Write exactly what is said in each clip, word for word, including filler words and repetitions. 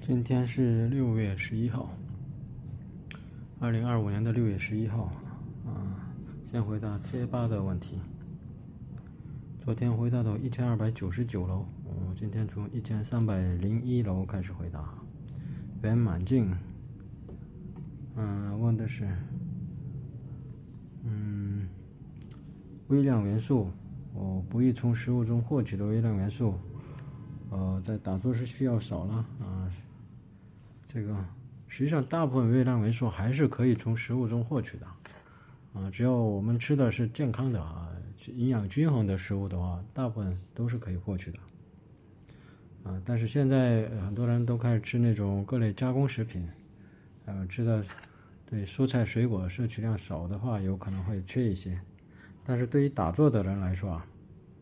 今天是六月十一号，二零二五年的六月十一号啊。先回答贴吧的问题。昨天回答到一千二百九十九楼，我今天从一千三百零一楼开始回答。圆满镜，嗯，问的是，嗯，微量元素，我不易从食物中获取的微量元素，呃，在打坐时需要少了啊。这个实际上大部分微量元素还是可以从食物中获取的啊，只要我们吃的是健康的啊，营养均衡的食物的话，大部分都是可以获取的啊。但是现在很多人都开始吃那种各类加工食品，呃，吃的对蔬菜水果摄取量少的话，有可能会缺一些。但是对于打坐的人来说啊，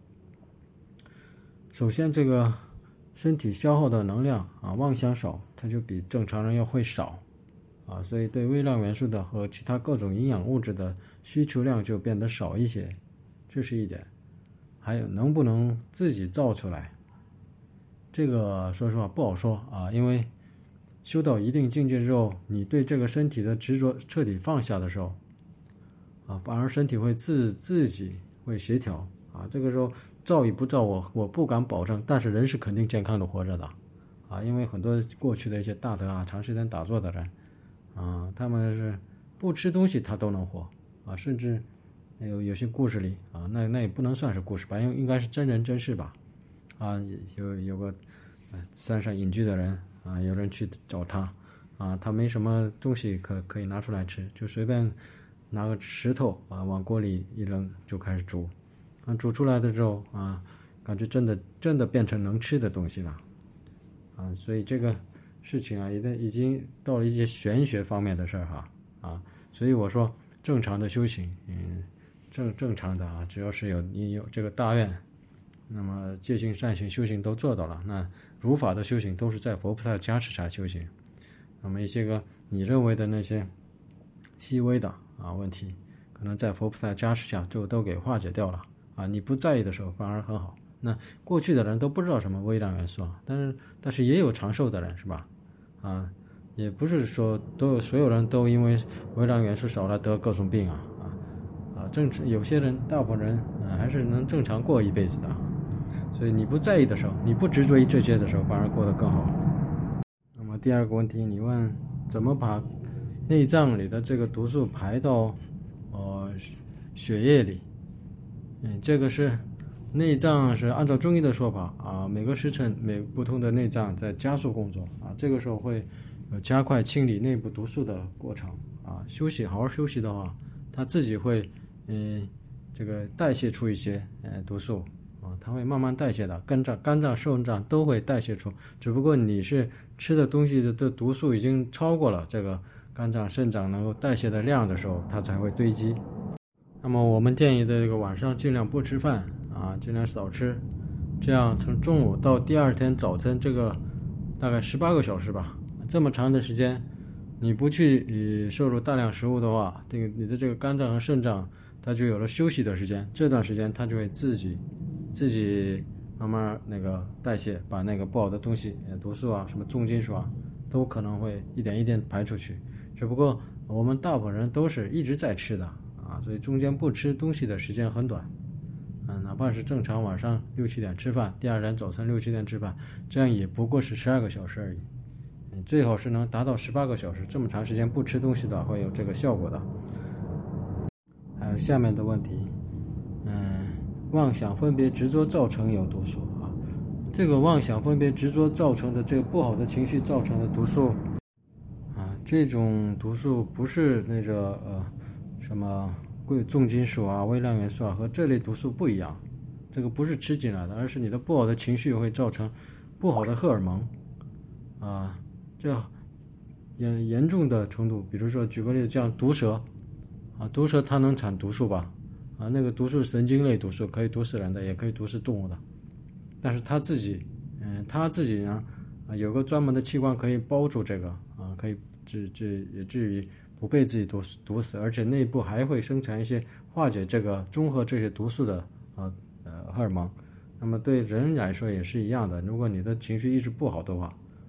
首先这个身体消耗的能量啊，妄想少，它就比正常人要会少啊，所以对微量元素的和其他各种营养物质的需求量就变得少一些，这是一点。还有能不能自己造出来，这个说实话不好说啊，因为修到一定境界之后，你对这个身体的执着彻底放下的时候啊，反而身体会自自己会协调啊，这个时候造与不造我我不敢保证，但是人是肯定健康的活着的啊，因为很多过去的一些大德啊，长时间打坐的人啊，他们是不吃东西他都能活啊，甚至有有些故事里啊，那那也不能算是故事吧，因为应该是真人真事吧啊，有有个、呃、山上隐居的人啊，有人去找他啊，他没什么东西可可以拿出来吃，就随便拿个石头啊往锅里一扔就开始煮。啊，煮出来的时候啊，感觉真的真的变成能吃的东西了，啊，所以这个事情啊，已经已经到了一些玄学方面的事儿哈，啊，所以我说正常的修行，嗯，正正常的啊，只要是有你有这个大愿，那么戒行善行修行都做到了，那如法的修行都是在佛菩萨加持下修行，那么一些个你认为的那些细微的啊问题，可能在佛菩萨加持下就都给化解掉了。啊，你不在意的时候反而很好。那过去的人都不知道什么微量元素啊，但是但是也有长寿的人是吧？啊，也不是说都有所有人都因为微量元素少了得各种病啊啊啊，正有些人大部分人、啊、还是能正常过一辈子的。所以你不在意的时候，你不执着于这些的时候，反而过得更好。那么第二个问题，你问怎么把内脏里的这个毒素排到呃血液里？嗯，这个是内脏是按照中医的说法啊，每个时辰每不同的内脏在加速工作啊，这个时候会有加快清理内部毒素的过程啊。休息好好休息的话，它自己会嗯这个代谢出一些呃毒素啊，它会慢慢代谢的，肝脏、肝脏、肾脏都会代谢出，只不过你是吃的东西的的毒素已经超过了这个肝脏、肾脏能够代谢的量的时候，它才会堆积。那么我们建议的这个晚上尽量不吃饭啊，尽量少吃，这样从中午到第二天早晨这个大概十八个小时吧，这么长的时间，你不去呃摄入大量食物的话，这个你的这个肝脏和肾脏它就有了休息的时间，这段时间它就会自己自己慢慢那个代谢，把那个不好的东西，呃毒素啊，什么重金属啊，都可能会一点一点排出去。只不过我们大部分人都是一直在吃的。啊，所以中间不吃东西的时间很短，嗯，哪怕是正常晚上六七点吃饭，第二天早晨六七点吃饭，这样也不过是十二个小时而已。嗯，最好是能达到十八个小时，这么长时间不吃东西的会有这个效果的。还有下面的问题，嗯，妄想分别执着造成有毒素啊，这个妄想分别执着造成的这个不好的情绪造成的毒素啊，这种毒素不是那个呃。什么贵重金属啊、微量元素啊，和这类毒素不一样，这个不是吃进来的，而是你的不好的情绪会造成不好的荷尔蒙啊，这严严重的程度，比如说举个例子，像毒蛇啊，毒蛇它能产毒素吧？啊，那个毒素神经类毒素可以毒死人的，也可以毒死动物的，但是它自己，嗯，它自己呢，啊，有个专门的器官可以包住这个啊，可以治治也至于不被自己毒毒死，而且内部还会生产一些化解这个中和这些毒素的呃呃荷尔蒙。那么对人来说也是一样的，如果你的情绪一直不好的话，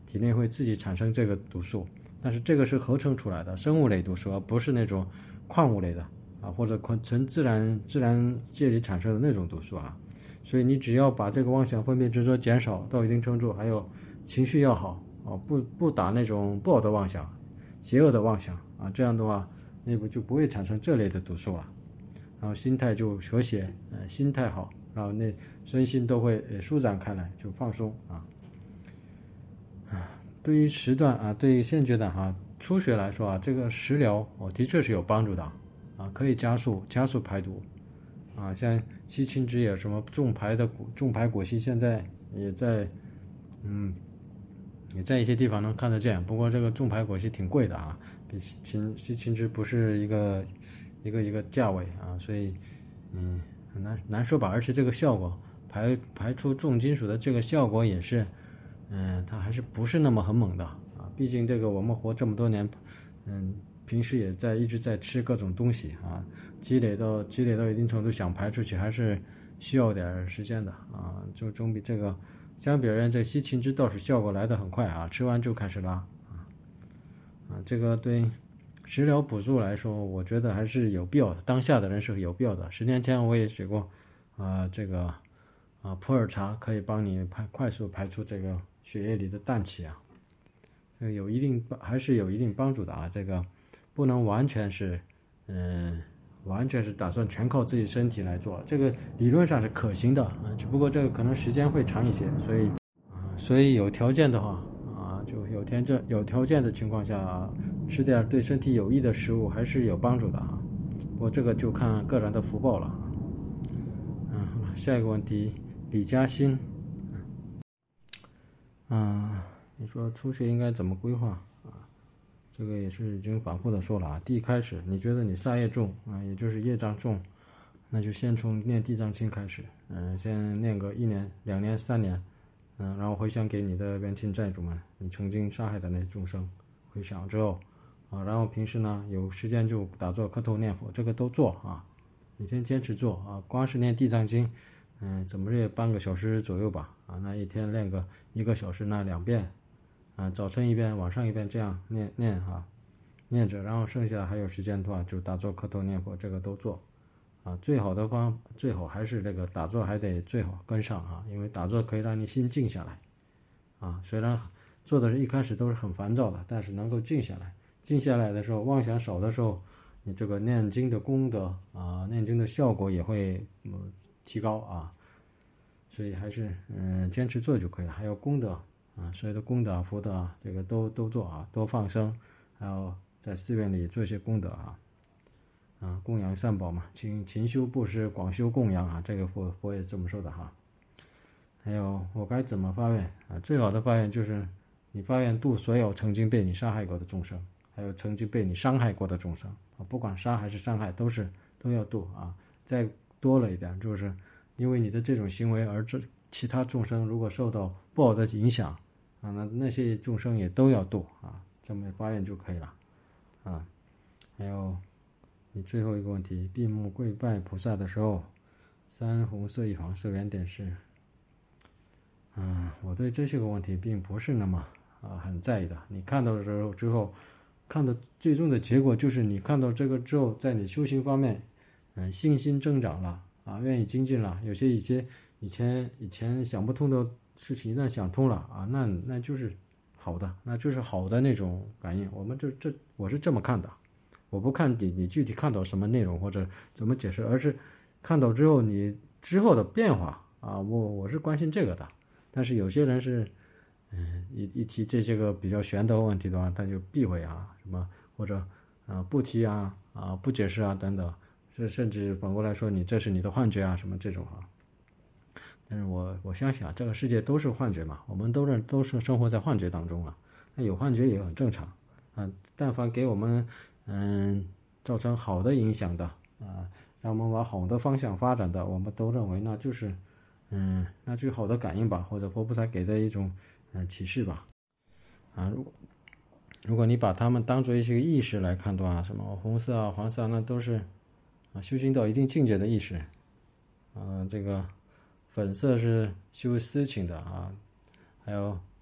体内会自己产生这个毒素，但是这个是合成出来的生物类毒素，而不是那种矿物类的啊，或者纯自然自然界里产生的那种毒素啊。所以你只要把这个妄想、分别、执着减少到一定程度，还有情绪要好啊，不不打那种不好的妄想、邪恶的妄想啊，这样的话内部就不会产生这类的毒素了。然后心态就和谐，呃，心态好，然后那身心都会呃舒展开来，就放松啊。啊，对于时段啊，对于现阶段哈、啊、初学来说啊，这个食疗哦的确是有帮助的啊，可以加速加速排毒啊。像西芹汁也什么重排的重排果昔，现在也在嗯也在一些地方能看得见，不过这个重排果昔挺贵的啊，比芹西芹汁不是一个。一个一个价位啊，所以嗯很难难说吧。而且这个效果排排出重金属的这个效果也是，嗯，它还是不是那么很猛的啊。毕竟这个我们活这么多年，嗯，平时也在一直在吃各种东西啊，积累到积累到一定程度，想排出去还是需要点时间的啊。就总比这个相比而言，这西芹汁倒是效果来得很快啊，吃完就开始拉啊啊，这个对。食疗补助来说，我觉得还是有必要的。当下的人是有必要的。十年前我也学过，啊、呃，这个啊、呃、普洱茶可以帮你排快速排出这个血液里的氮气啊，有一定还是有一定帮助的啊。这个不能完全是，嗯、呃，完全是打算全靠自己身体来做。这个理论上是可行的啊，只不过这个可能时间会长一些，所以啊、呃，所以有条件的话啊，就有条件有条件的情况下。吃点对身体有益的食物还是有帮助的啊，不过这个就看个人的福报了。嗯，好了，下一个问题，李嘉欣，嗯，你说初学应该怎么规划啊？这个也是已经反复的说了啊。第一开始，你觉得你杀业重啊，也就是业障重，那就先从念地藏经开始，嗯，先念个一年、两年、三年，嗯，然后回想给你的冤亲债主们，你曾经杀害的那些众生，回想之后。啊，然后平时呢有时间就打坐磕头念佛，这个都做啊，每天坚持做啊。光是念地藏经，嗯，怎么也半个小时左右吧啊，那一天练个一个小时，那两遍啊，早晨一遍，晚上一遍，这样念念啊，念着，然后剩下还有时间的话就打坐磕头念佛，这个都做啊。最好的方最好还是这个打坐还得最好跟上啊，因为打坐可以让你心静下来啊。虽然做的一开始都是很烦躁的，但是能够静下来。静下来的时候，妄想少的时候，你这个念经的功德啊，念经的效果也会嗯提高啊，所以还是嗯坚持做就可以了。还有功德啊，所有的功德福德啊，这个都都做啊，多放生，还有在寺院里做一些功德啊，啊供养三宝嘛，勤勤修布施，广修供养啊，这个佛佛也这么说的哈。还有我该怎么发愿啊？最好的发愿就是你发愿度所有曾经被你杀害过的众生。还有曾经被你伤害过的众生啊，不管杀还是伤害，都是都要度啊。再多了一点，就是因为你的这种行为，而这其他众生如果受到不好的影响啊，那那些众生也都要度啊。这么发愿就可以了啊。还有你最后一个问题，闭目跪拜菩萨的时候，三红色一黄色圆点是，嗯，我对这些个问题并不是那么啊很在意的。你看到的时候之后。看到最终的结果就是你看到这个之后，在你修行方面，嗯，信心增长了啊，愿意精进了。有些一些以前以前想不通的事情，一旦想通了啊，那那就是好的，那就是好的那种感应。我们这这我是这么看的，我不看你你具体看到什么内容或者怎么解释，而是看到之后你之后的变化啊，我我是关心这个的。但是有些人是。嗯，一一提这些个比较玄的问题的话，他就避讳啊，什么或者啊、呃、不提啊啊不解释啊等等，是甚至反过来说你这是你的幻觉啊什么这种啊。但是我我相信啊，这个世界都是幻觉嘛，我们都是都是生活在幻觉当中啊，那有幻觉也很正常啊。但凡给我们嗯造成好的影响的啊，让我们往好的方向发展的，我们都认为那就是嗯那就是好的感应吧，或者佛菩萨给的一种。嗯，启示吧，啊，如果如果你把它们当做一些意识来看的话，什么红色啊、黄色啊，那都是啊修行到一定境界的意识，啊，这个粉色是修私情的啊，还有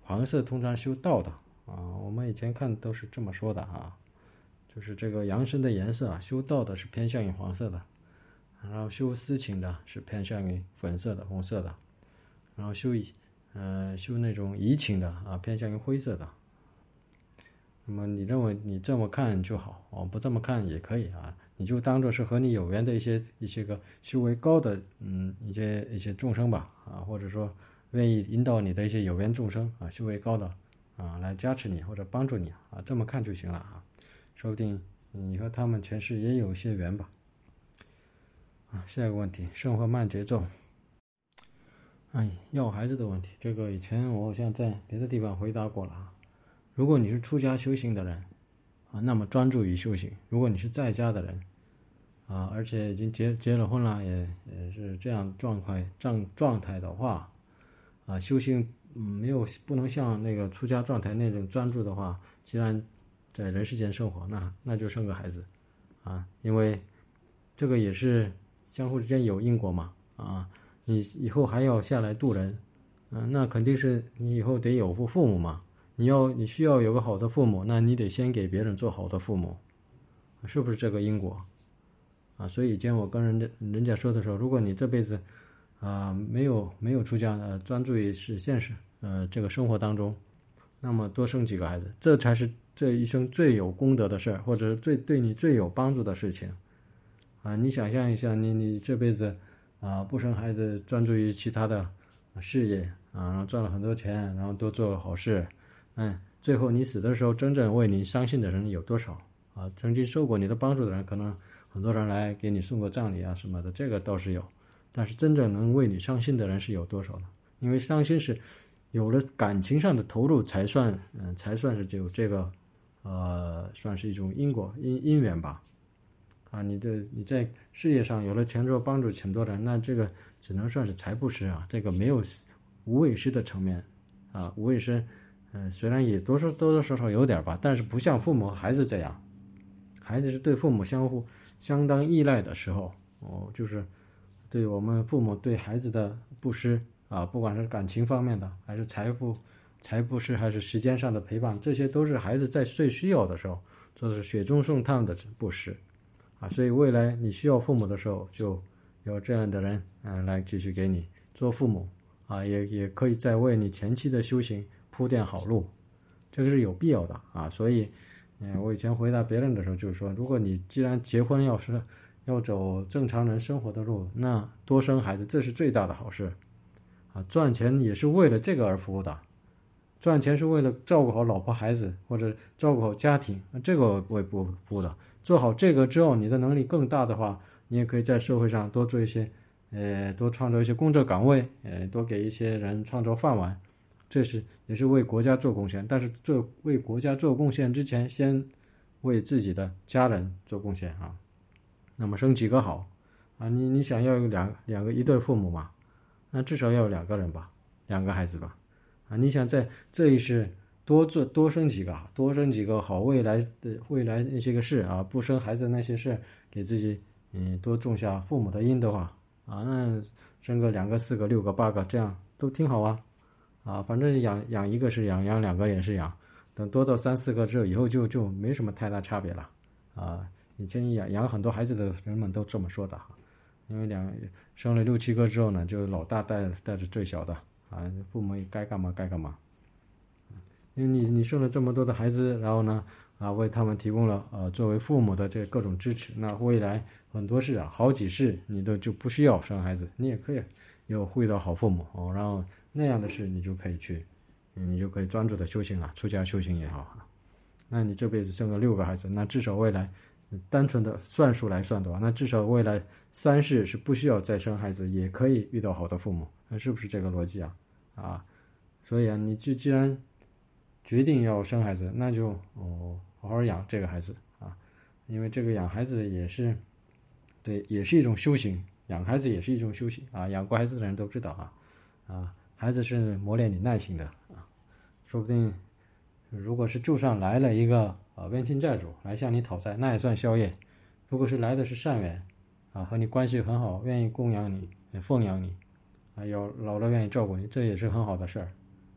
黄色通常修道的啊，我们以前看都是这么说的啊，就是这个阳身的颜色啊，修道的是偏向于黄色的，然后修私情的是偏向于粉色的、红色的，然后修呃修那种怡情的啊，偏向于灰色的。那么你认为你这么看就好，哦，不这么看也可以啊，你就当做是和你有缘的一些一些个修为高的嗯一些一些众生吧啊，或者说愿意引导你的一些有缘众生啊，修为高的啊，来加持你或者帮助你啊，这么看就行了啊，说不定你和他们前世也有些缘吧。啊，下一个问题，生活慢节奏。哎，要孩子的问题，这个以前我好像在别的地方回答过了啊。如果你是出家修行的人啊，那么专注于修行；如果你是在家的人啊，而且已经结结了婚了，也也是这样状态状状态的话啊，修行嗯没有不能像那个出家状态那种专注的话，既然在人世间生活，那那就生个孩子啊，因为这个也是相互之间有因果嘛啊，你以后还要下来度人，嗯、啊，那肯定是你以后得有父父母嘛。你要你需要有个好的父母，那你得先给别人做好的父母，是不是这个因果啊？所以以前我跟人家人家说的时候，如果你这辈子啊、呃、没有没有出家呃专注于是现实呃这个生活当中，那么多生几个孩子，这才是这一生最有功德的事儿，或者最对你最有帮助的事情啊！你想象一下，你你这辈子啊不生孩子，专注于其他的事业啊，然后赚了很多钱，然后多做好事。嗯，最后你死的时候，真正为你相信的人有多少啊？曾经受过你的帮助的人，可能很多人来给你送过葬礼啊什么的，这个倒是有。但是真正能为你伤心的人是有多少呢？因为伤心是有了感情上的投入才算，嗯，才算是有这个，呃，算是一种因果因因缘吧。啊，你的你在事业上有了钱之后帮助很多人，那这个只能算是财布施啊，这个没有无畏施的层面啊，无畏施。嗯，虽然也多少多多少少有点吧，但是不像父母和孩子这样，孩子是对父母相互相当依赖的时候，哦，就是对我们父母对孩子的布施啊，不管是感情方面的，还是财富财布施，还是时间上的陪伴，这些都是孩子在最需要的时候做的是雪中送炭的布施啊，所以未来你需要父母的时候，就有这样的人嗯、啊、来继续给你做父母啊，也也可以在为你前期的修行铺垫好路，这个是有必要的啊。所以，嗯，我以前回答别人的时候就是说，如果你既然结婚要是要走正常人生活的路，那多生孩子这是最大的好事啊。赚钱也是为了这个而服务的，赚钱是为了照顾好老婆孩子或者照顾好家庭，这个我也不服的。做好这个之后，你的能力更大的话，你也可以在社会上多做一些，呃，多创造一些工作岗位，呃，多给一些人创造饭碗。这是也是为国家做贡献，但是做为国家做贡献之前，先为自己的家人做贡献啊。那么生几个好啊？你你想要有两两个一对父母嘛？那至少要有两个人吧，两个孩子吧。啊，你想在这一世多做多生几个，多生几个好未来的未来那些个事啊，不生孩子那些事，给自己嗯多种下父母的因的话啊，那生个两个、四个、六个、八个，这样都挺好啊。啊，反正养养一个是养，养两个也是养，等多到三四个之后，以后就就没什么太大差别了。啊，以前养养很多孩子的人们都这么说的哈，因为两生了六七个之后呢，就老大带带着最小的啊，父母该干嘛该干嘛。因为你你生了这么多的孩子，然后呢啊为他们提供了呃作为父母的这各种支持，那未来很多事啊，好几世你都就不需要生孩子，你也可以有会到好父母哦，然后。那样的事你就可以去，你就可以专注的修行了，出家修行也好啊。那你这辈子生个六个孩子，那至少未来单纯的算数来算的话，那至少未来三世是不需要再生孩子，也可以遇到好的父母，那是不是这个逻辑啊？啊，所以啊，你就既然决定要生孩子，那就哦好好养这个孩子啊，因为这个养孩子也是对，也是一种修行，养孩子也是一种修行啊。养过孩子的人都知道啊啊。孩子是磨练你耐心的啊，说不定如果是就算来了一个呃冤亲债主来向你讨债，那也算消业。如果是来的是善缘啊，和你关系很好，愿意供养你、奉养你啊，有老了愿意照顾你，这也是很好的事儿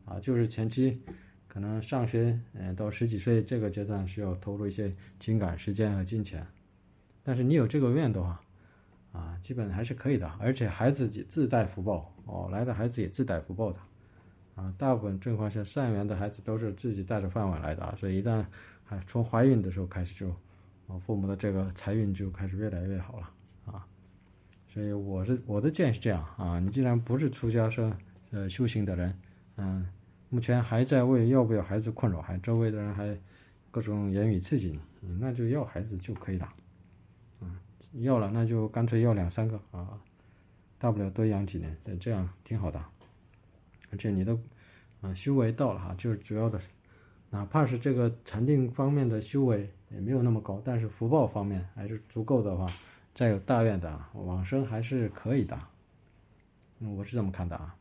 啊，就是前期可能上学，呃，到十几岁这个阶段需要投入一些情感、时间和金钱，但是你有这个愿的话，啊，基本还是可以的，而且孩子也自带福报哦，来的孩子也自带福报的，啊，大部分情况下善缘的孩子都是自己带着饭碗来的啊，所以一旦还从怀孕的时候开始就，啊，父母的这个财运就开始越来越好了啊，所以我是我的建议是这样啊，你既然不是出家生呃修行的人，嗯，目前还在为要不要孩子困扰，还周围的人还各种言语刺激你，嗯，那就要孩子就可以了，嗯，要了那就干脆要两三个啊，大不了多养几年，这样挺好的，而且你的啊修为到了哈，就是主要的，哪怕是这个禅定方面的修为也没有那么高，但是福报方面还是足够的话，再有大愿的往生还是可以的，嗯，我是这么看的啊。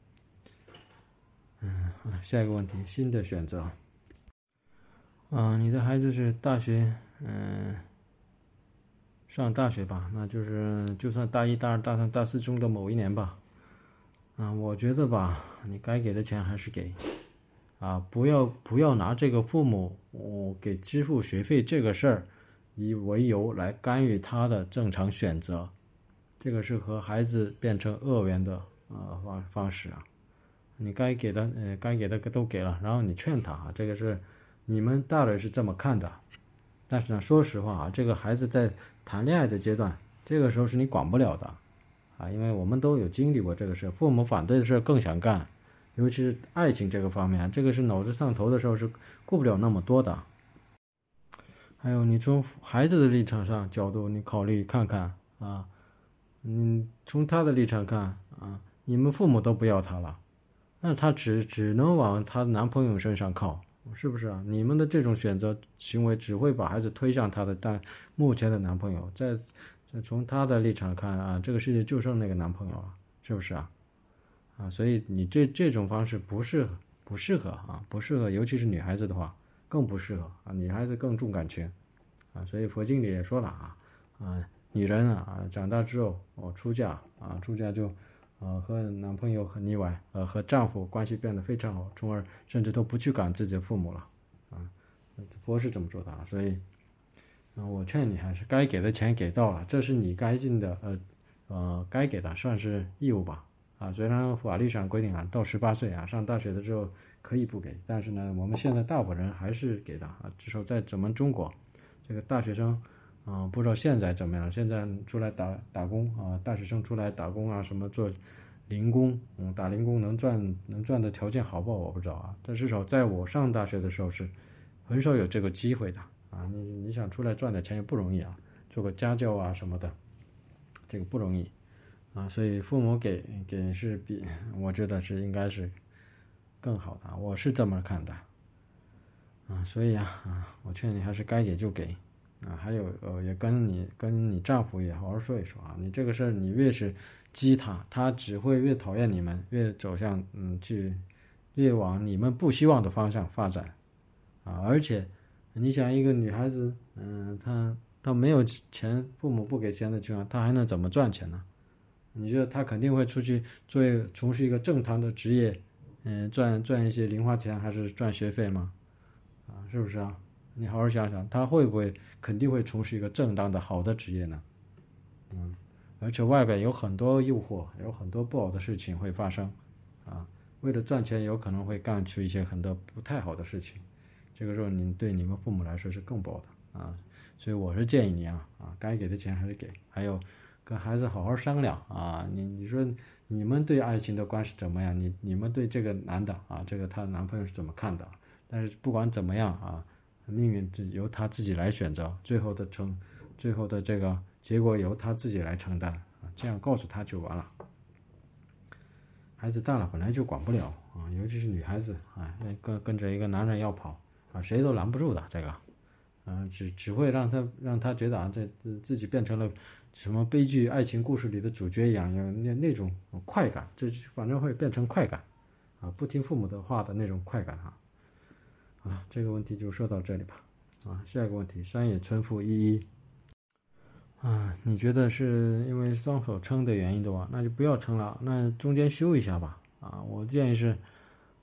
嗯，好了，下一个问题，新的选择。嗯、呃，你的孩子是大学，嗯、呃，上大学吧，那就是就算大一、大二、大三、大四中的某一年吧。啊、呃，我觉得吧，你该给的钱还是给，啊，不要不要拿这个父母我、哦、给支付学费这个事儿以为由来干预他的正常选择，这个是和孩子变成恶缘的啊、呃、方方式啊。你该给的，呃，该给的都给了，然后你劝他啊，这个是你们大人是这么看的。但是呢，说实话啊，这个孩子在谈恋爱的阶段，这个时候是你管不了的啊，因为我们都有经历过这个事，父母反对的事更想干，尤其是爱情这个方面，这个是脑子上头的时候是顾不了那么多的。还有你从孩子的立场上角度，你考虑看看啊，你从他的立场看啊，你们父母都不要他了。那她只只能往她男朋友身上靠，是不是啊？你们的这种选择行为只会把孩子推向她的但目前的男朋友，在在从她的立场看啊，这个世界就剩那个男朋友了，是不是啊？啊，所以你这这种方式不适合，不适合啊，不适合，尤其是女孩子的话更不适合啊，女孩子更重感情啊，所以佛经里也说了啊啊，女人啊长大之后哦出嫁啊出嫁就。呃，和男朋友很腻歪，呃，和丈夫关系变得非常好，从而甚至都不去管自己的父母了，啊，佛是这么说的啊，所以，啊，我劝你还是该给的钱给到了，这是你该尽的，呃，呃，该给的算是义务吧，啊，虽然法律上规定啊，到十八岁啊，上大学的时候可以不给，但是呢，我们现在大部分人还是给的啊，至少在咱们中国，这个大学生。啊、呃，不知道现在怎么样？现在出来打打工啊，大学生出来打工啊，什么做零工，嗯，打零工能赚能赚的条件好不好？我不知道啊。但至少在我上大学的时候是很少有这个机会的啊。你你想出来赚点钱也不容易啊，做个家教啊什么的，这个不容易啊。所以父母给给是比我觉得是应该是更好的，我是这么看的啊。所以啊啊，我劝你还是该给就给。啊，还有呃，也跟你跟你丈夫也好好说一说啊。你这个事儿，你越是激他，他只会越讨厌你们，越走向嗯去，越往你们不希望的方向发展啊。而且，你想一个女孩子，嗯，她她没有钱，父母不给钱的情况，她还能怎么赚钱呢？你觉得她肯定会出去做从事一个正当的职业，嗯，赚赚一些零花钱，还是赚学费吗？啊，是不是啊？你好好想想，他会不会肯定会从事一个正当的好的职业呢？嗯，而且外边有很多诱惑，有很多不好的事情会发生，啊，为了赚钱，有可能会干出一些很多不太好的事情。这个时候，你对你们父母来说是更不好的啊。所以我是建议你啊，啊，该给的钱还是给，还有跟孩子好好商量啊。你你说你们对爱情的观是怎么样？你你们对这个男的啊，这个他男朋友是怎么看的？但是不管怎么样啊。命运由他自己来选择，最后的成，最后的这个结果由他自己来承担啊，这样告诉他就完了。孩子大了本来就管不了啊，尤其是女孩子啊，跟跟着一个男人要跑啊，谁都拦不住的这个，嗯、啊，只只会让他让他觉得啊，这自己变成了什么悲剧爱情故事里的主角一样，有那那种快感，这反正会变成快感啊，不听父母的话的那种快感啊。啊，这个问题就说到这里吧。啊，下一个问题，山野村妇一一。啊，你觉得是因为双手撑的原因的话，那就不要撑了，那中间休一下吧。啊，我建议是，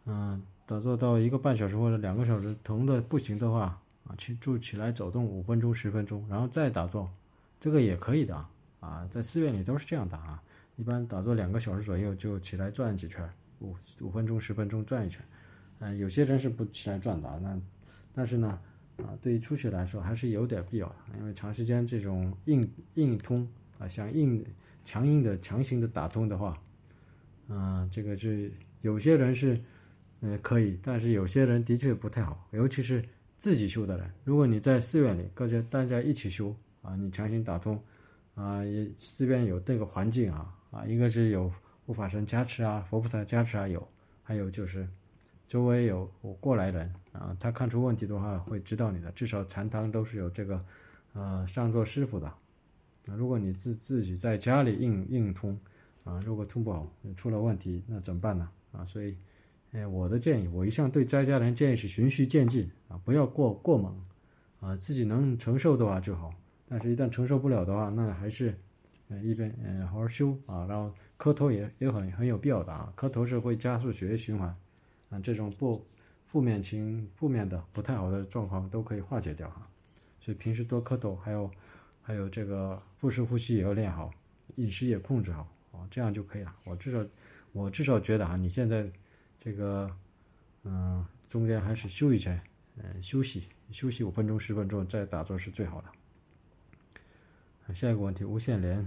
嗯，打坐到一个半小时或者两个小时，疼的不行的话啊，去就起来走动五分钟、十分钟，然后再打坐，这个也可以的啊，在寺院里都是这样的啊。一般打坐两个小时左右就起来转几圈，五五分钟、十分钟转一圈。嗯，有些人是不起来转的，那但是呢，啊，对于初学来说还是有点必要的，因为长时间这种硬硬通啊，像硬强硬的、强行的打通的话，啊，这个是有些人是。嗯，可以，但是有些人的确不太好，尤其是自己修的人。如果你在寺院里，各家大家一起修啊，你强行打通啊，也寺院有这个环境啊啊，一个是有护法神加持啊，佛菩萨加持啊有，还有就是周围有过来人啊，他看出问题的话会指导你的，至少禅堂都是有这个呃上座师傅的。啊，如果你自自己在家里硬硬通啊，如果通不好出了问题，那怎么办呢？啊，所以。哎，我的建议，我一向对在家人建议是循序渐进啊，不要过过猛啊，自己能承受的话就好。但是，一旦承受不了的话，那还是呃一边嗯好好修啊，然后磕头也也很很有必要的啊，磕头是会加速血液循环啊，这种不负面情负面的不太好的状况都可以化解掉哈。所以平时多磕头，还有还有这个腹式呼吸也要练好，饮食也控制好啊，这样就可以了。我至少我至少觉得啊，你现在。这个，嗯，中间还是休一下，嗯，休息休息五分钟、十分钟再打坐是最好的。下一个问题，无限连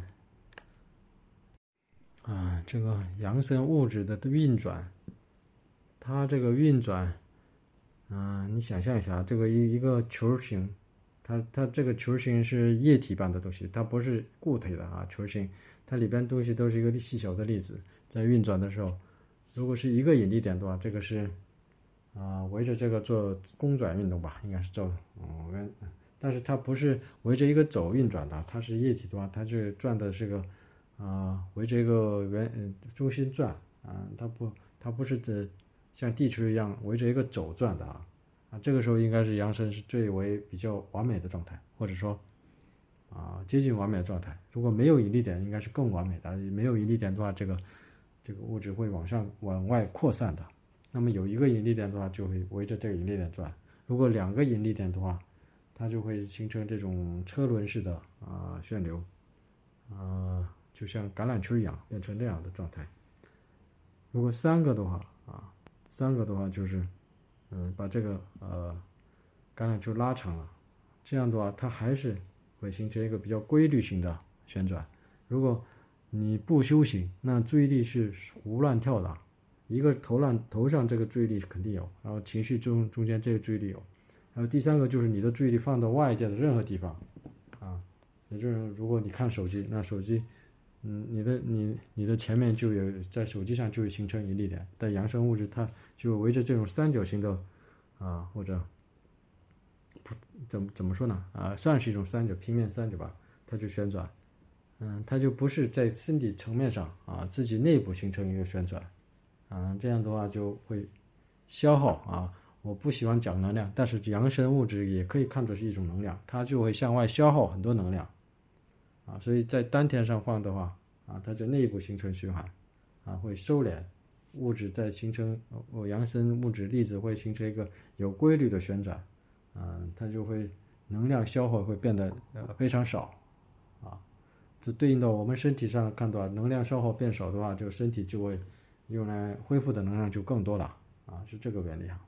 啊，这个阳生物质的运转，它这个运转，嗯，你想象一下，这个一一个球形，它它这个球形是液体般的东西，它不是固体的啊，球形，它里边东西都是一个细小的粒子，在运转的时候。如果是一个引力点的话，这个是啊、呃、围着这个做公转运动吧，应该是做嗯，但是它不是围着一个轴运转的，它是液体的话，它是转的是个啊、呃、围着一个圆嗯中心转啊、呃，它不它不是的像地球一样围着一个轴转的啊啊，这个时候应该是阳神是最为比较完美的状态，或者说啊、呃、接近完美的状态。如果没有引力点，应该是更完美的。没有引力点的话，这个。这个物质会往上往外扩散的，那么有一个引力点的话，就会围着这个引力点转；如果两个引力点的话，它就会形成这种车轮式的啊、呃、旋流，啊、呃，就像橄榄球一样，变成那样的状态。如果三个的话啊，三个的话就是，嗯、呃，把这个呃橄榄球拉长了，这样的话，它还是会形成一个比较规律性的旋转。如果你不修行，那注意力是胡乱跳的，一个头乱头上这个注意力肯定有，然后情绪中中间这个注意力有，还有第三个就是你的注意力放到外界的任何地方，啊，也就是如果你看手机，那手机，嗯，你的你你的前面就有在手机上就会形成引力点，但阳生物质它就围着这种三角形的，啊或者不怎么怎么说呢啊，算是一种三角平面三角吧，它就旋转。嗯，它就不是在身体层面上啊，自己内部形成一个旋转，啊，这样的话就会消耗啊。我不喜欢讲能量，但是阳神物质也可以看作是一种能量，它就会向外消耗很多能量，啊，所以在丹田上放的话，啊，它就内部形成循环，啊，会收敛物质再形成，哦，阳神物质粒子会形成一个有规律的旋转，啊，它就会能量消耗会变得呃非常少。这对应到我们身体上看到，能量消耗变少的话，这个身体就会用来恢复的能量就更多了啊，是这个原理啊。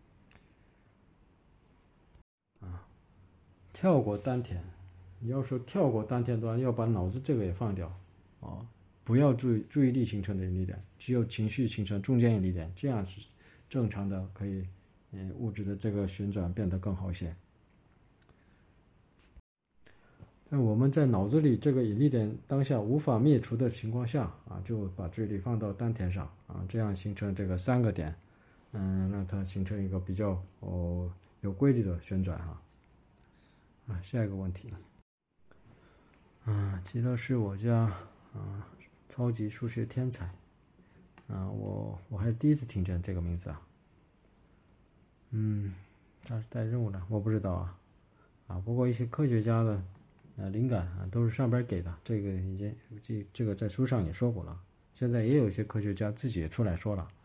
啊，跳过丹田，你要说跳过丹田的话，要把脑子这个也放掉啊，不要注意注意力形成的引力点，只有情绪形成中间引力点，这样是正常的，可以嗯物质的这个旋转变得更好一些。在我们在脑子里这个引力点当下无法灭除的情况下啊，就把注意力放到丹田上啊，这样形成这个三个点，嗯，让它形成一个比较哦有规律的旋转哈。啊，下一个问题，啊，极乐是我家啊超级数学天才，啊，我我还是第一次听见这个名字啊，嗯，他是带任务的，我不知道啊，啊，不过一些科学家的。呃，灵感啊都是上边给的，这个已经这这个在书上也说过了。现在也有一些科学家自己也出来说了，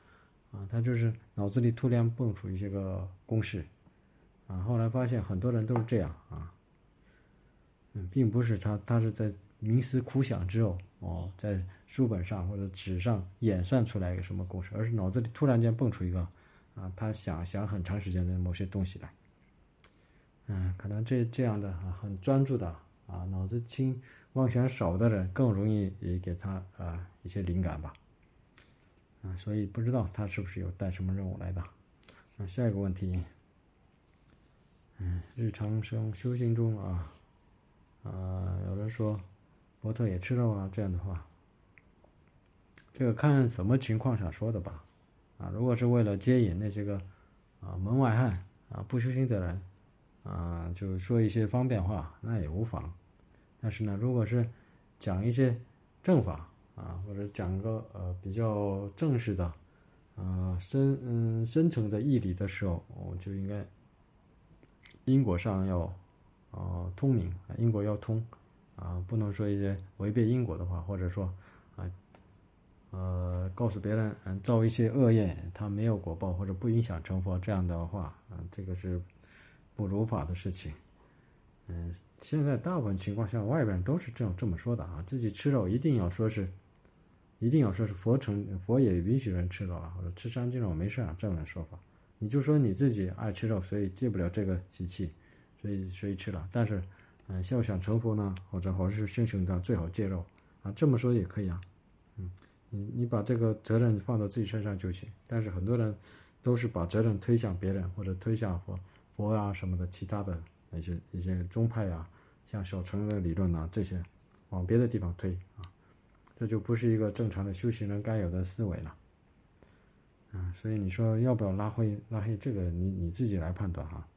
啊，他就是脑子里突然蹦出一些个公式啊，后来发现很多人都是这样啊，嗯，并不是他他是在冥思苦想之后哦，在书本上或者纸上演算出来一个什么公式，而是脑子里突然间蹦出一个啊，他想想很长时间的某些东西来，嗯，可能这这样的啊很专注的啊，脑子清妄想少的人更容易也给他啊一些灵感吧。啊，所以不知道他是不是有带什么任务来的。那下一个问题，嗯，日常生修行中啊，啊，有人说波特也吃肉啊，这样的话，这个看什么情况下说的吧。啊，如果是为了接引那些个啊门外汉啊不修行的人啊，就说一些方便话，那也无妨。但是呢，如果是讲一些正法，啊，或者讲个呃比较正式的，呃深嗯深层的义理的时候，我就应该因果上要呃通明，因果要通啊，不能说一些违背因果的话，或者说啊呃告诉别人嗯造一些恶业，他没有果报或者不影响成佛这样的话，啊这个是不如法的事情。嗯，现在大部分情况下外边都是这样这么说的啊，自己吃肉一定要说是。一定要说是佛成佛也允许人吃肉啊，或者吃山精肉没事啊，这样的说法。你就说你自己爱吃肉，所以戒不了这个习气，所以所以吃了。但是，嗯、呃，要想成佛呢，或者或是修行的最好戒肉啊，这么说也可以啊。嗯，你你把这个责任放到自己身上就行。但是很多人都是把责任推向别人，或者推向佛佛啊什么的其他的一些一些宗派啊，像小乘的理论啊这些，往别的地方推啊。这就不是一个正常的修行人该有的思维了，嗯，所以你说要不要拉黑拉黑这个你你自己来判断哈。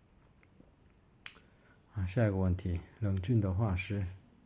啊，下一个问题，冷峻的化师，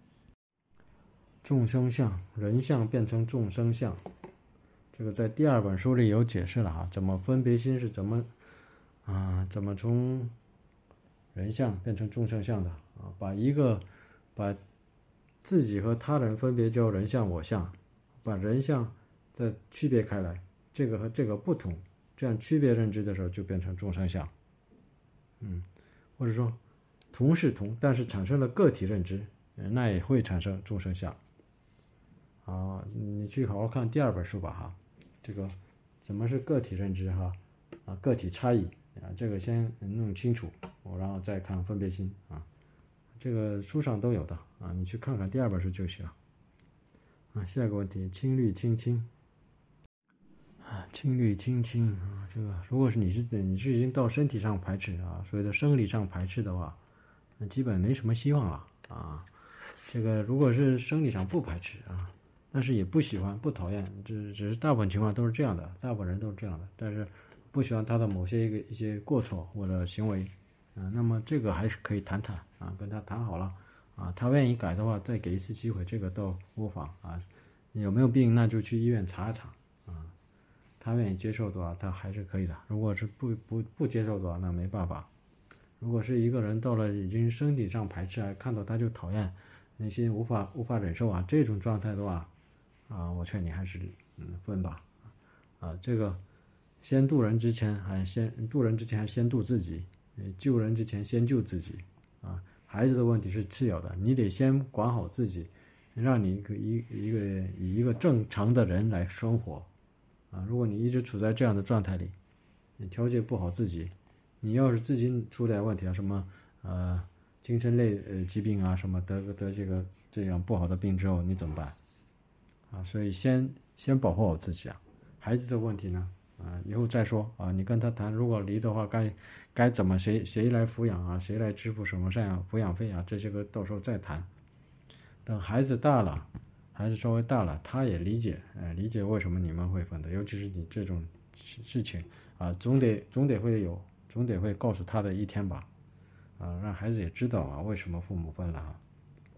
众生相人相变成众生相，这个在第二本书里有解释了哈，怎么分别心是怎么啊怎么从人相变成众生相的啊，把一个把自己和他人分别叫人相我相，把人相再区别开来，这个和这个不同，这样区别认知的时候就变成众生相。嗯，或者说同是同，但是产生了个体认知，那也会产生众生相。啊，你去好好看第二本书吧哈，这个怎么是个体认知哈？啊，个体差异啊，这个先弄清楚，然后再看分别心啊。这个书上都有的啊，你去看看第二本书就行了。啊，下一个问题，青绿青青啊，青绿青青啊，这个如果是你是你是已经到身体上排斥啊，所谓的生理上排斥的话，那基本没什么希望了啊。这个如果是生理上不排斥啊，但是也不喜欢不讨厌，只只是大部分情况都是这样的，大部分人都是这样的，但是不喜欢他的某些一个一些过错或者行为。啊，那么这个还是可以谈谈啊，跟他谈好了啊，他愿意改的话，再给一次机会，这个都无妨啊。有没有病，那就去医院查一查啊。他愿意接受的话，他还是可以的。如果是不不不接受的话，那没办法。如果是一个人到了已经身体上排斥啊，看到他就讨厌，内心无法无法忍受啊，这种状态的话啊，我劝你还是嗯分吧啊。这个先渡人之前，还先渡人之前还先渡自己。救人之前先救自己啊！孩子的问题是次要的，你得先管好自己，让你一个一一个以一个正常的人来生活啊！如果你一直处在这样的状态里，你调节不好自己，你要是自己出点问题啊，什么呃精神类呃疾病啊，什么得得这个这样不好的病之后，你怎么办啊？所以先先保护好自己啊！孩子的问题呢？啊，以后再说啊！你跟他谈，如果离的话，该该怎么谁谁来抚养啊？谁来支付什么赡养抚养费啊？这些个到时候再谈。等孩子大了，孩子稍微大了，他也理解，呃，理解为什么你们会分的，尤其是你这种事情啊，总得总得会有，总得会告诉他的一天吧，啊，让孩子也知道啊，为什么父母分了啊。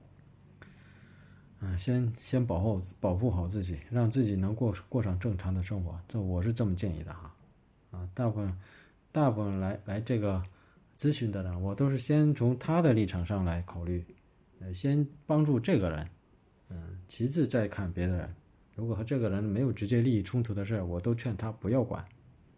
嗯，先先保护保护好自己，让自己能过过上正常的生活，这我是这么建议的哈。啊，大部分大部分来来这个咨询的人，我都是先从他的立场上来考虑，呃，先帮助这个人，嗯，其次再看别的人。如果和这个人没有直接利益冲突的事，我都劝他不要管，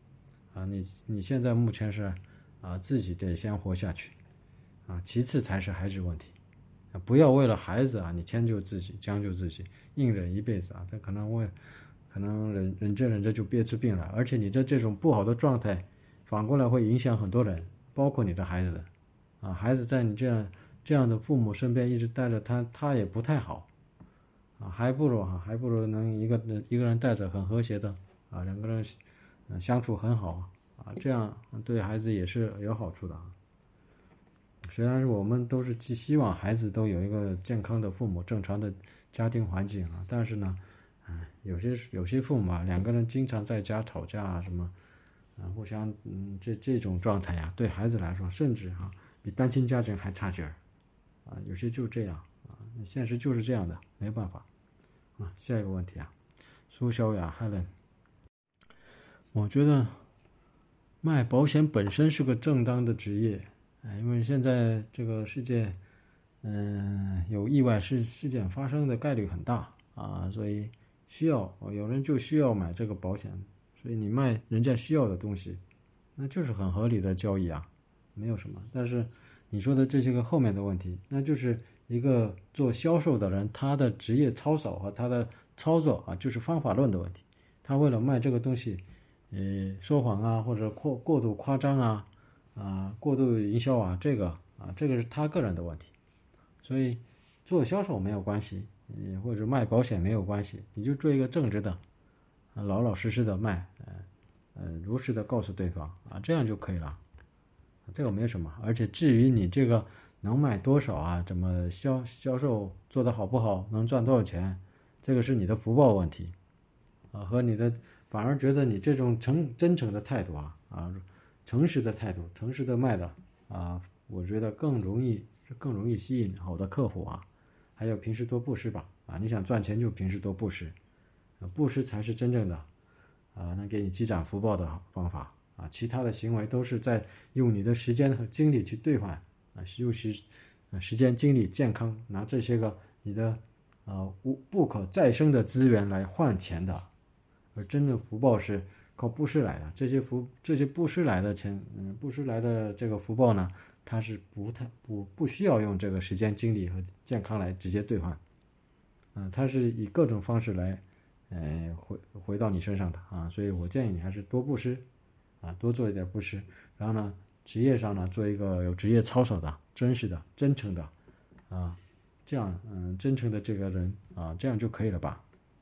啊，你你现在目前是啊自己得先活下去啊，其次才是孩子问题啊，不要为了孩子啊你迁就自己将就自己硬忍一辈子啊，他可能为可能忍忍着忍着就憋出病来，而且你的这种不好的状态反过来会影响很多人，包括你的孩子啊，孩子在你这样这样的父母身边一直带着他，他也不太好啊，还不如啊，还不如能一个一个人带着很和谐的啊，两个人嗯相处很好啊，这样对孩子也是有好处的啊。虽然我们都是寄希望孩子都有一个健康的父母、正常的家庭环境啊，但是呢，哎，有些有些父母啊，两个人经常在家吵架啊，什么啊，互相嗯这这种状态啊，对孩子来说，甚至啊比单亲家庭还差劲儿啊，有些就这样啊，现实就是这样的，没办法。啊，下一个问题啊，苏小雅 Helen， 我觉得卖保险本身是个正当的职业，哎，因为现在这个世界，嗯、有意外事事件发生的概率很大啊，所以需要有人就需要买这个保险，所以你卖人家需要的东西，那就是很合理的交易啊，没有什么。但是你说的这些个后面的问题，那就是一个做销售的人他的职业操守和他的操作啊，就是方法论的问题。他为了卖这个东西，呃，说谎啊，或者过过度夸张啊，啊，过度营销啊，这个啊，这个是他个人的问题。所以做销售没有关系，嗯，或者卖保险没有关系，你就做一个正直的，啊老老实实的卖，呃，呃，如实的告诉对方啊，这样就可以了。这个没什么，而且至于你这个能卖多少啊，怎么销销售做得好不好，能赚多少钱，这个是你的福报问题啊，和你的反而觉得你这种诚真诚的态度啊啊，诚实的态度，诚实的卖的啊，我觉得更容易更容易吸引好的客户啊。还有平时多布施吧啊，你想赚钱就平时多布施，啊，布施才是真正的啊能给你积攒福报的方法。啊，其他的行为都是在用你的时间和精力去兑换啊，用时啊时间、精力、健康，拿这些个你的啊无不可再生的资源来换钱的，而真正福报是靠布施来的。这些福这些布施来的钱，嗯，布施来的这个福报呢，它是不太不不需要用这个时间、精力和健康来直接兑换，嗯、呃，它是以各种方式来，呃，回回到你身上的啊，所以我建议你还是多布施。啊，多做一点布施，然后呢，职业上呢，做一个有职业操守的、真实的、真诚的，啊，这样，嗯，真诚的这个人啊，这样就可以了吧？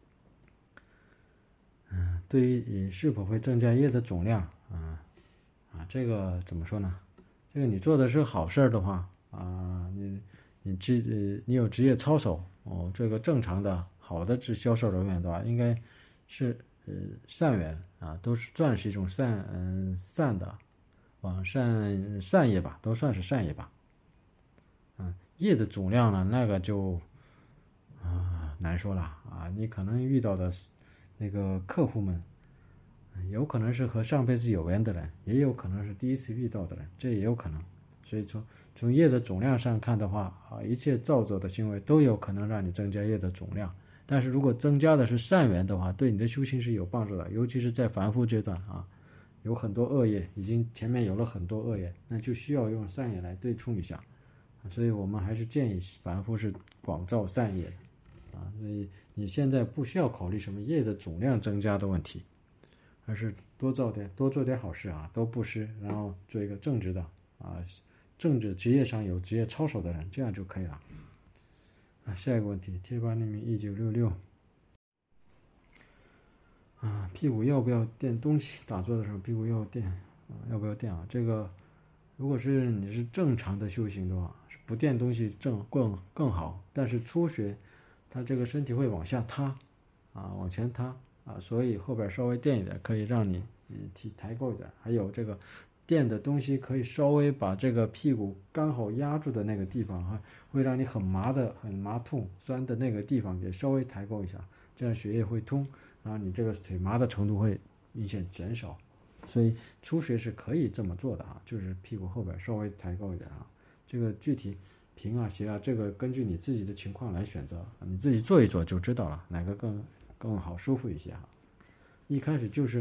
嗯，对于你是否会增加业的总量，啊，啊，这个怎么说呢？这个你做的是好事儿的话，啊，你你职呃你有职业操守哦，这个正常的好的制销售人员的话，应该是。呃，善缘啊，都是算是一种善，嗯、呃，善的，往善善业吧，都算是善业吧。嗯，业的总量呢，那个就啊难说了啊。你可能遇到的那个客户们，有可能是和上辈子有缘的人，也有可能是第一次遇到的人，这也有可能。所以从从业的总量上看的话啊，一切造作的行为都有可能让你增加业的总量。但是如果增加的是善缘的话，对你的修行是有帮助的，尤其是在凡夫阶段啊，有很多恶业，已经前面有了很多恶业，那就需要用善业来对冲一下，所以我们还是建议凡夫是广造善业的啊，所以你现在不需要考虑什么业的总量增加的问题，而是多做点多做点好事啊，多布施，然后做一个正直的啊，正直职业上有职业操守的人，这样就可以了。啊，下一个问题，贴吧匿名一九六六啊，屁股要不要垫东西？打坐的时候屁股要垫啊，要不要垫啊？这个如果是你是正常的修行的话，是不垫东西正更更好。但是初学，它这个身体会往下塌啊，往前塌啊，所以后边稍微垫一点，可以让你嗯体抬高一点。还有这个垫的东西可以稍微把这个屁股刚好压住的那个地方哈，会让你很麻的、很麻痛、酸的那个地方给稍微抬高一下，这样血液会通，然后你这个腿麻的程度会明显减少。所以初学是可以这么做的啊，就是屁股后边稍微抬高一点啊。这个具体平啊斜啊，这个根据你自己的情况来选择，你自己做一做就知道了，哪个更更好舒服一些啊。一开始就是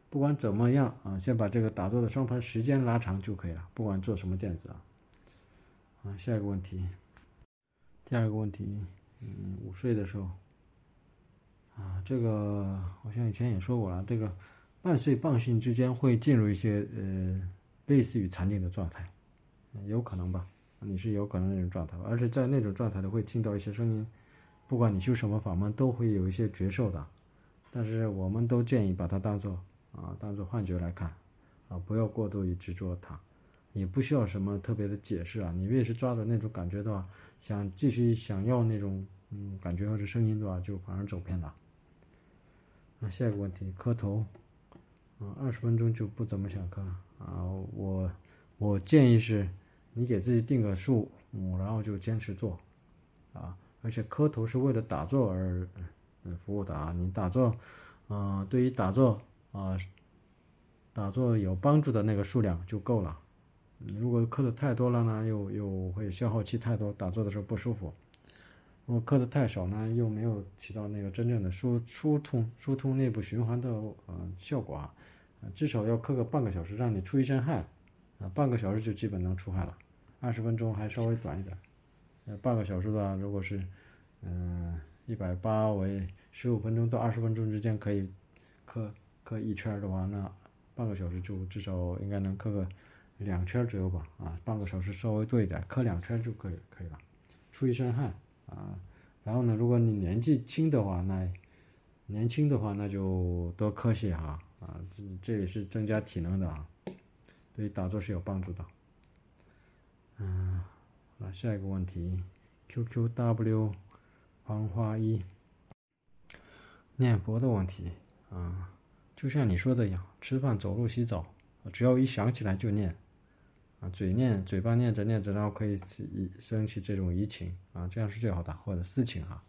不管怎么样啊，先把这个打坐的双盘时间拉长就可以了，不管做什么垫子啊。啊，下一个问题，第二个问题，嗯，午睡的时候，啊，这个好像以前也说过了，这个半睡半醒之间会进入一些呃类似于禅定的状态，有可能吧？你是有可能那种状态，而且在那种状态里会听到一些声音，不管你修什么法门，都会有一些觉受的。但是我们都建议把它当做啊，当做幻觉来看，啊，不要过度于执着它，也不需要什么特别的解释啊。你越是抓着那种感觉的话，想继续想要那种嗯感觉或者声音的话，就反而走偏了。那下一个问题，磕头，啊，二十分钟就不怎么想磕啊。我我建议是，你给自己定个数，嗯，然后就坚持做，啊，而且磕头是为了打坐而嗯服务的啊。你打坐，啊、呃，对于打坐啊、呃，打坐有帮助的那个数量就够了。如果磕的太多了呢，又又会消耗气太多，打坐的时候不舒服。如果磕的太少呢，又没有起到那个真正的疏疏通疏通内部循环的呃效果啊。至少要磕个半个小时，让你出一身汗啊，半个小时就基本能出汗了。二十分钟还稍微短一点，呃，半个小时的话，如果是嗯一百八为十五分钟到二十分钟之间可以磕磕一圈的话，那半个小时就至少应该能磕个两圈左右吧，啊，半个小时稍微多一点，磕两圈就可以可以了，出一身汗啊。然后呢，如果你年纪轻的话，那年轻的话那就多磕些哈啊，这这也是增加体能的啊，对于打坐是有帮助的。嗯，那下一个问题 ，Q Q W 黄花一念佛的问题啊，就像你说的一样，吃饭、走路、洗澡，只要一想起来就念啊，嘴念嘴巴念着念着，然后可以升起这种怡情啊，这样是最好的，或者私情啊。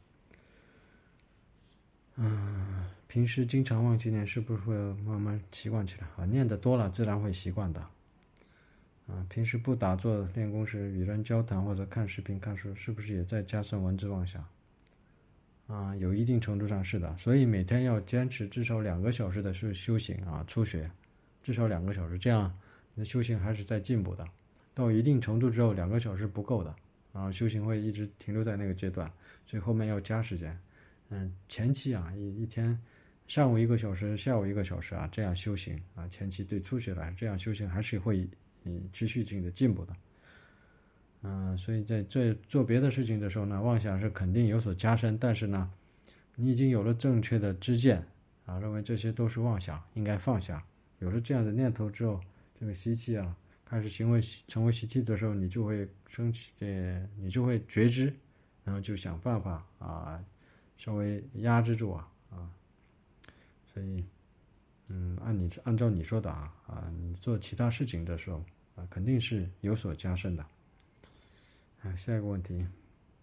嗯，平时经常忘记念，是不是会慢慢习惯起来啊？念的多了，自然会习惯的。啊，平时不打坐练功时与人交谈或者看视频看书，是不是也在加深文字妄想？啊，有一定程度上是的，所以每天要坚持至少两个小时的修修行啊，初学，至少两个小时，这样你的修行还是在进步的。到一定程度之后，两个小时不够的，然后修行会一直停留在那个阶段，所以后面要加时间。嗯，前期啊，一一天上午一个小时，下午一个小时啊，这样修行啊，前期对初学来这样修行还是会嗯持续性的进步的。嗯、呃，所以在这做别的事情的时候呢，妄想是肯定有所加深，但是呢，你已经有了正确的知见啊，认为这些都是妄想，应该放下。有了这样的念头之后，这个习气啊，开始行为成为习气的时候，你就会升起，呃，你就会觉知，然后就想办法啊，稍微压制住啊啊，所以，嗯，按你按照你说的啊啊，你做其他事情的时候啊，肯定是有所加深的。啊，下一个问题，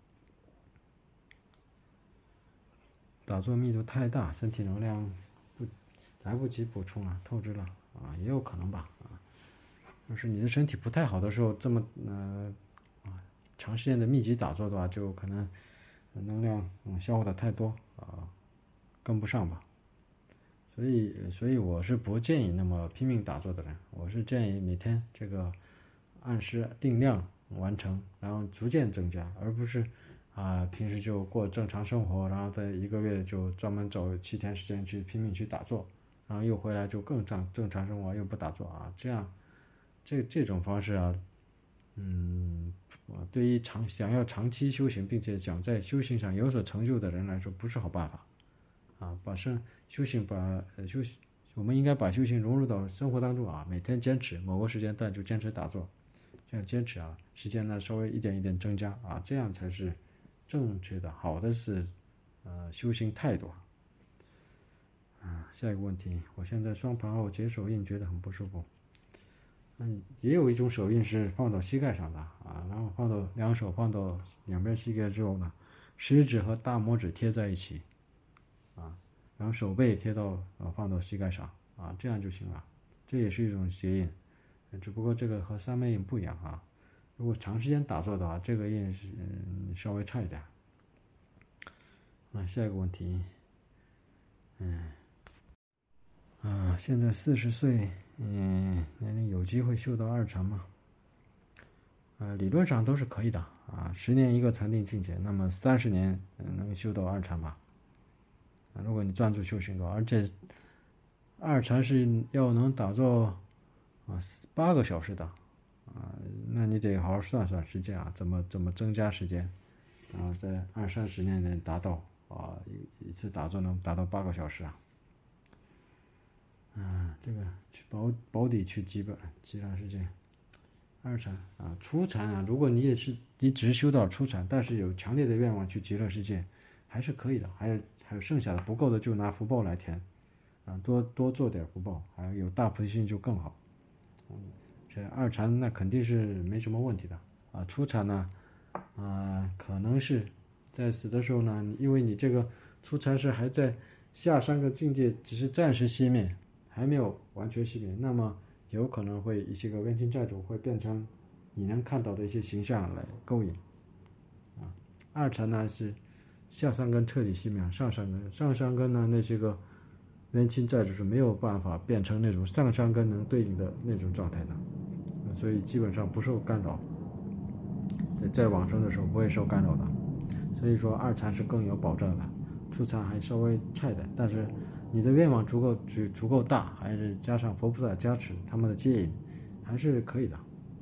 打坐密度太大，身体能量不来不及补充了，透支了啊，也有可能吧啊。就是你的身体不太好的时候，这么呃啊长时间的密集打坐的话，就可能能量嗯消耗的太多啊，跟不上吧。所以，所以我是不建议那么拼命打坐的人，我是建议每天这个按时定量完成，然后逐渐增加，而不是啊、呃、平时就过正常生活，然后在一个月就专门走七天时间去拼命去打坐，然后又回来就更正正常生活又不打坐啊，这样这这种方式啊，嗯，对于长想要长期修行，并且想在修行上有所成就的人来说，不是好办法啊。把生修行把呃修行，我们应该把修行融入到生活当中啊，每天坚持某个时间段就坚持打坐，这样坚持啊，时间呢稍微一点一点增加啊，这样才是正确的，好的是呃修行态度啊。下一个问题，我现在双盘后解手印觉得很不舒服。嗯，也有一种手印是放到膝盖上的啊，然后放到两手放到两边膝盖之后呢，食指和大拇指贴在一起啊，然后手背贴到呃放到膝盖上啊，这样就行了。这也是一种结印，只不过这个和三昧印不一样啊。如果长时间打坐的话，这个印是、嗯、稍微差一点。那下一个问题，嗯。 啊，现在四十岁，嗯，年龄有机会修到二禅吗？啊，理论上都是可以的啊，十年一个禅定境界，那么三十年能修到二禅吧？啊，如果你专注修行的话，而且二禅是要能打坐啊八个小时的啊，那你得好好算算时间啊，怎么怎么增加时间啊，在二三十年内达到啊一一次打坐能达到八个小时啊。啊，这个去保保底去基本其他世界。二禅啊，初禅啊，如果你也是你只是修到初禅，但是有强烈的愿望去极乐世界，还是可以的。还有还有剩下的不够的就拿福报来填，啊，多多做点福报，还有有大菩提心就更好。嗯，这二禅那肯定是没什么问题的啊。初禅呢，啊，可能是在死的时候呢，因为你这个初禅是还在下三个境界，只是暂时熄灭，还没有完全熄灭，那么有可能会一些个冤亲债主会变成你能看到的一些形象来勾引啊。二禅呢是下三根彻底熄灭，上三根上三根呢那些个冤亲债主是没有办法变成那种上三根能对应的那种状态的，所以基本上不受干扰，在在往生的时候不会受干扰的。所以说二禅是更有保障的，初禅还稍微差一点，但是你的愿望足够足足够大，还是加上佛菩萨加持，他们的接引，还是可以的。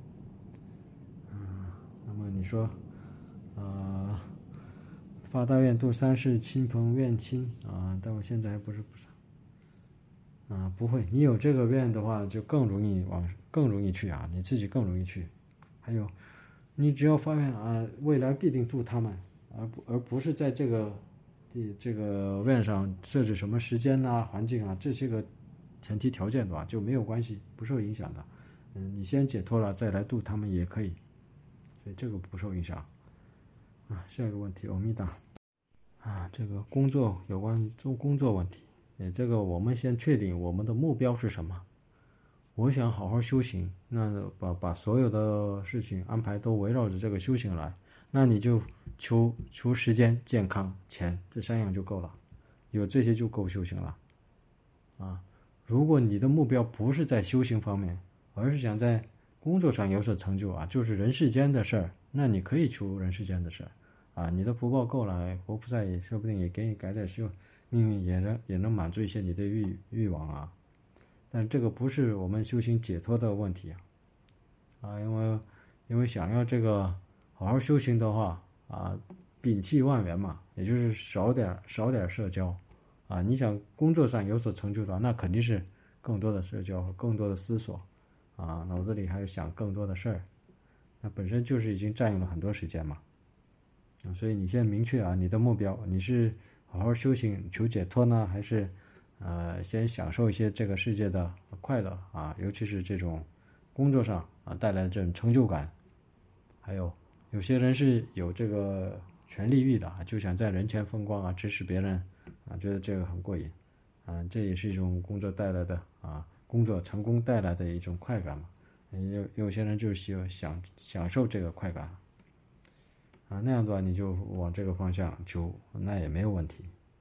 嗯，那么你说，呃，发大愿度三世亲朋怨亲啊，但我现在还不是菩萨啊，不会。你有这个愿的话，就更容易往更容易去啊，你自己更容易去。还有，你只要发愿啊，未来必定度他们，而不而不是在这个。这个愿上设置什么时间啊、环境啊，这些个前提条件的话就没有关系，不受影响的。嗯，你先解脱了再来度他们也可以，所以这个不受影响。啊，下一个问题，欧米达啊，这个工作有关做工作问题，呃，这个我们先确定我们的目标是什么。我想好好修行，那把把所有的事情安排都围绕着这个修行来。那你就求求时间、健康、钱这三样就够了，有这些就够修行了，啊！如果你的目标不是在修行方面，而是想在工作上有所成就啊，就是人世间的事儿，那你可以求人世间的事儿，啊，你的福报够了，佛菩萨也说不定也给你改点修命运，也能也能满足一些你的欲欲望啊。但这个不是我们修行解脱的问题啊，啊，因为因为想要这个。好好修行的话啊，摒弃万缘嘛，也就是少点少点社交啊。你想工作上有所成就的话，那肯定是更多的社交和更多的思索啊，脑子里还有想更多的事儿，那本身就是已经占用了很多时间嘛。啊，所以你先明确啊你的目标，你是好好修行求解脱呢，还是呃先享受一些这个世界的快乐啊，尤其是这种工作上啊带来的这种成就感，还有。有些人是有这个权力欲的，就想在人前风光啊，指使别人啊，觉得这个很过瘾，啊，这也是一种工作带来的啊，工作成功带来的一种快感嘛。有有些人就是喜欢享享受这个快感，啊，那样的话你就往这个方向求，那也没有问题。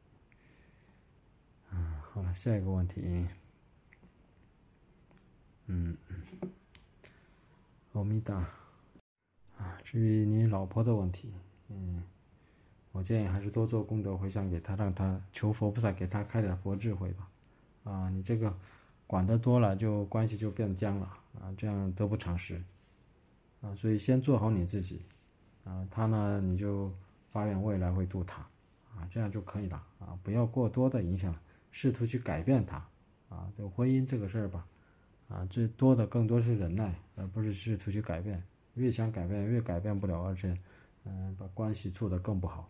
啊，好了，下一个问题，嗯，阿弥达。啊，至于你老婆的问题，嗯，我建议还是多做功德回向给她，让她求佛菩萨给她开点佛智慧吧。啊，你这个管得多了，就关系就变僵了啊，这样得不偿失。啊，所以先做好你自己，啊，她呢你就发愿未来会度她，啊，这样就可以了啊，不要过多的影响，试图去改变她，啊，就婚姻这个事儿吧，啊，最多的更多是忍耐，而不是试图去改变。越想改变越改变不了，而且嗯、呃，把关系处得更不好。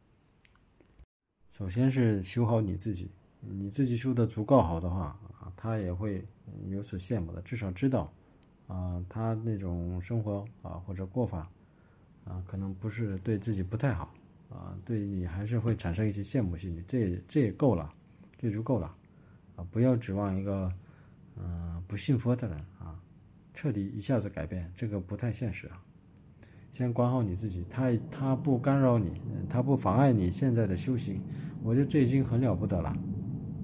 首先是修好你自己，你自己修得足够好的话啊，他也会有所羡慕的，至少知道啊，他那种生活啊或者过法啊，可能不是对自己不太好啊，对你还是会产生一些羡慕心理，这也这也够了，这足够了啊，不要指望一个嗯、呃、不信佛的人啊。彻底一下子改变，这个不太现实啊。先管好你自己，他他不干扰你，他不妨碍你现在的修行，我觉得这已经很了不得了，啊，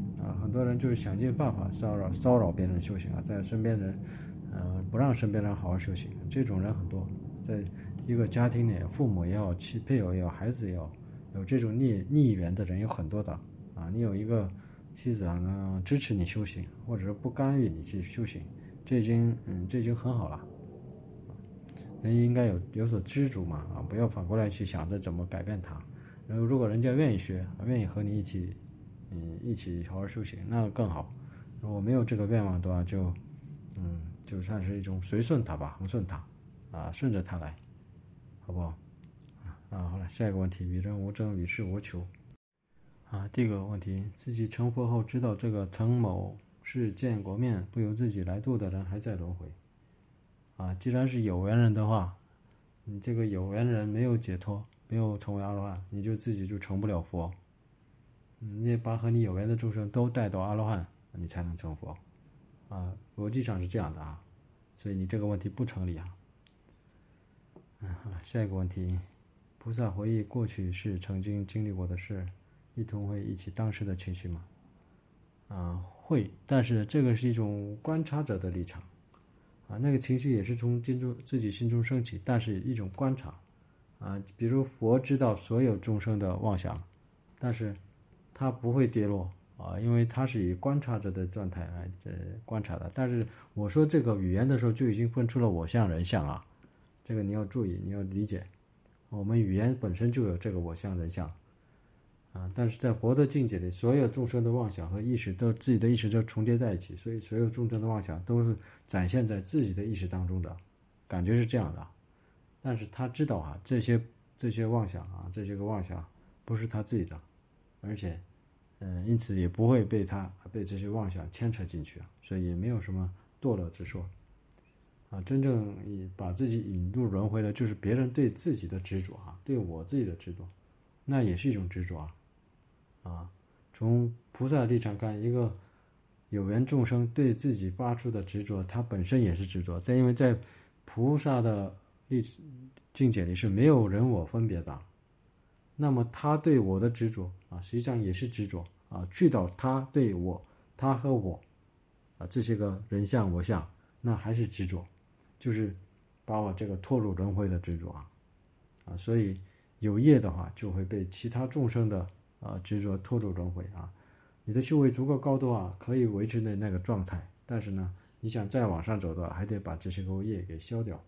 很多人就是想尽办法骚扰骚扰别人修行啊，在身边人，呃，不让身边人好好修行，这种人很多，在一个家庭里，父母也好，妻配偶也好，孩子也好，有这种逆逆缘的人有很多的啊。你有一个妻子啊，能支持你修行，或者是不干预你去修行，这已经嗯，这已经很好了。人应该有有所知足嘛啊，不要反过来去想着怎么改变他。然后如果人家愿意学，愿意和你一起，嗯，一起好好修行，那更好。如果没有这个愿望的话，就，嗯，就算是一种随顺他吧，恒顺他，啊，顺着他来，好不好？啊，好了，下一个问题，与人无争，与世无求。啊，第一个问题，自己成佛后知道这个曾某是见过面，不由自己来度的人还在轮回。啊，既然是有缘人的话，你这个有缘人没有解脱，没有成为阿罗汉，你就自己就成不了佛。你得把和你有缘的众生都带到阿罗汉，你才能成佛。啊，逻辑上是这样的啊，所以你这个问题不成立啊。嗯，好了，下一个问题，菩萨回忆过去是曾经经历过的事，一同会忆起当时的情绪吗？啊，会，但是这个是一种观察者的立场。啊，那个情绪也是从心中自己心中升起，但是一种观察，啊，比如佛知道所有众生的妄想，但是他不会跌落啊，因为他是以观察者的状态来呃观察的。但是我说这个语言的时候，就已经分出了我相人相啊，这个你要注意，你要理解，我们语言本身就有这个我相人相。啊，但是在佛的境界里，所有众生的妄想和意识都自己的意识都重叠在一起，所以所有众生的妄想都是展现在自己的意识当中的，感觉是这样的。但是他知道啊，这些这些妄想啊，这些个妄想不是他自己的，而且，嗯、呃，因此也不会被他被这些妄想牵扯进去，所以也没有什么堕落之说。啊，真正把自己引入轮回的，就是别人对自己的执着啊，对我自己的执着，那也是一种执着啊。啊，从菩萨的立场看，一个有缘众生对自己发出的执着，他本身也是执着。再因为在菩萨的立境界里是没有人我分别的，那么他对我的执着啊，实际上也是执着啊。去到他对我，他和我啊这些个人相我相，那还是执着，就是把我这个拖入轮回的执着啊啊。所以有业的话，就会被其他众生的啊，执着拖入轮回啊！你的修为足够高的话，可以维持的那个状态，但是呢，你想再往上走的话，还得把这些个业给消掉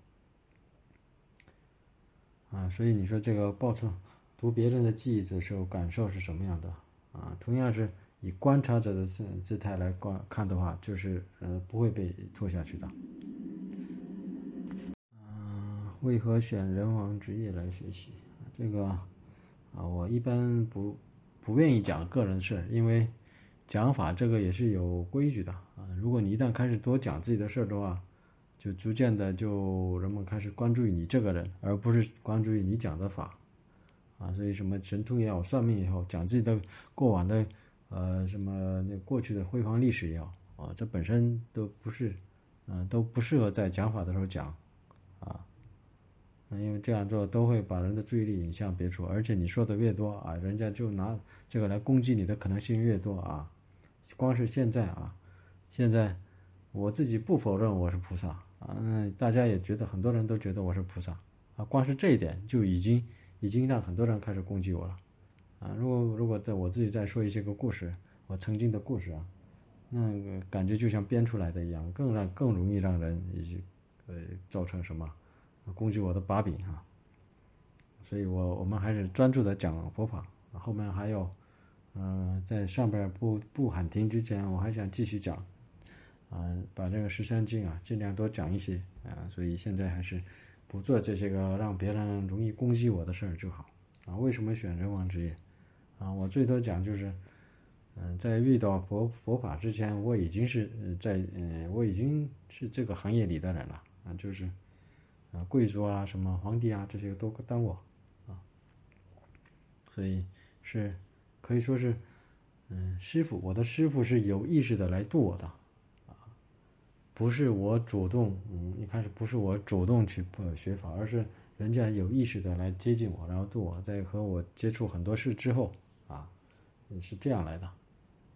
啊！所以你说这个报仇读别人的记忆的时候，感受是什么样的啊？同样是以观察者的姿姿态来观看的话，就是呃不会被拖下去的。嗯、呃，为何选人王职业来学习？这个啊，我一般不。不愿意讲个人事，因为讲法这个也是有规矩的啊。如果你一旦开始多讲自己的事的话，就逐渐的就人们开始关注于你这个人，而不是关注于你讲的法啊。所以什么神通也好，算命也好，讲自己的过往的呃什么那过去的辉煌历史也好啊，这本身都不是嗯、呃、都不适合在讲法的时候讲啊。因为这样做都会把人的注意力引向别处，而且你说的越多啊，人家就拿这个来攻击你的可能性越多啊。光是现在啊，现在我自己不否认我是菩萨啊，那大家也觉得很多人都觉得我是菩萨啊，光是这一点就已经已经让很多人开始攻击我了啊。如果如果在我自己再说一些个故事，我曾经的故事啊，那个感觉就像编出来的一样，更让更容易让人呃造成什么？攻击我的把柄啊，所以我我们还是专注的讲佛法，后面还有，呃，在上边不不喊停之前，我还想继续讲，啊、呃，把这个十三经啊尽量多讲一些啊，所以现在还是不做这些个让别人容易攻击我的事儿就好啊。为什么选人王职业啊？我最多讲就是，嗯、呃，在遇到佛佛法之前，我已经是在呃我已经是这个行业里的人了啊，就是。啊，贵族啊，什么皇帝啊，这些都当过啊，所以是可以说是，嗯，师傅，我的师傅是有意识的来度我的啊，不是我主动，嗯，一开始不是我主动去学法，而是人家有意识的来接近我，然后度我，在和我接触很多事之后啊，是这样来的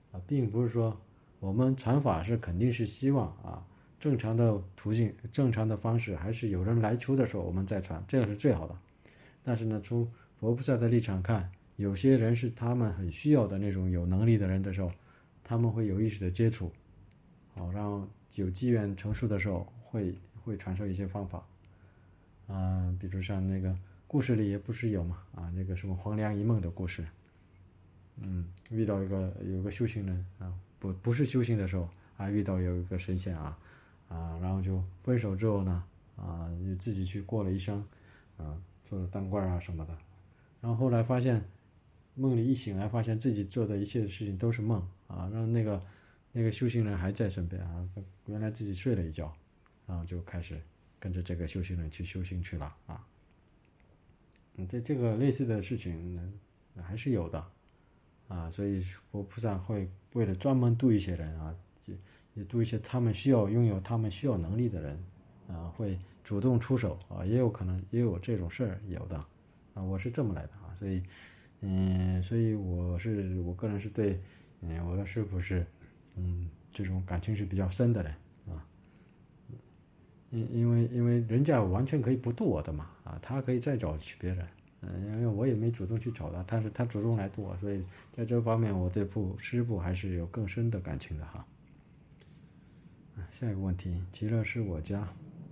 啊，并不是说我们传法是肯定是希望啊，正常的途径、正常的方式，还是有人来求的时候我们再传，这样是最好的。但是呢，从佛菩萨的立场看，有些人是他们很需要的那种有能力的人的时候，他们会有意识的接触，好让有机缘成熟的时候会会传授一些方法，啊、呃，比如像那个故事里也不是有嘛，啊，那个什么黄粱一梦的故事，嗯，遇到一个有一个修行人啊，不不是修行的时候啊，遇到有一个神仙啊，啊，然后就分手之后呢，啊，就自己去过了一生，啊，做了当官啊什么的，然后后来发现梦里一醒来，发现自己做的一切事情都是梦啊，让那个那个修行人还在身边啊，原来自己睡了一觉，然后就开始跟着这个修行人去修行去了啊。嗯，这这个类似的事情呢还是有的啊，所以佛菩萨会为了专门度一些人啊，也度一些他们需要拥有他们需要能力的人啊，会主动出手啊，也有可能也有这种事儿有的啊，我是这么来的啊，所以嗯，所以我是我个人是对嗯我的师父是嗯这种感情是比较深的人啊，因因为因为人家完全可以不度我的嘛啊，他可以再找去别人，嗯，因为我也没主动去找他，但是他主动来度我，所以在这方面我对父师父还是有更深的感情的哈。下一个问题，极乐是我家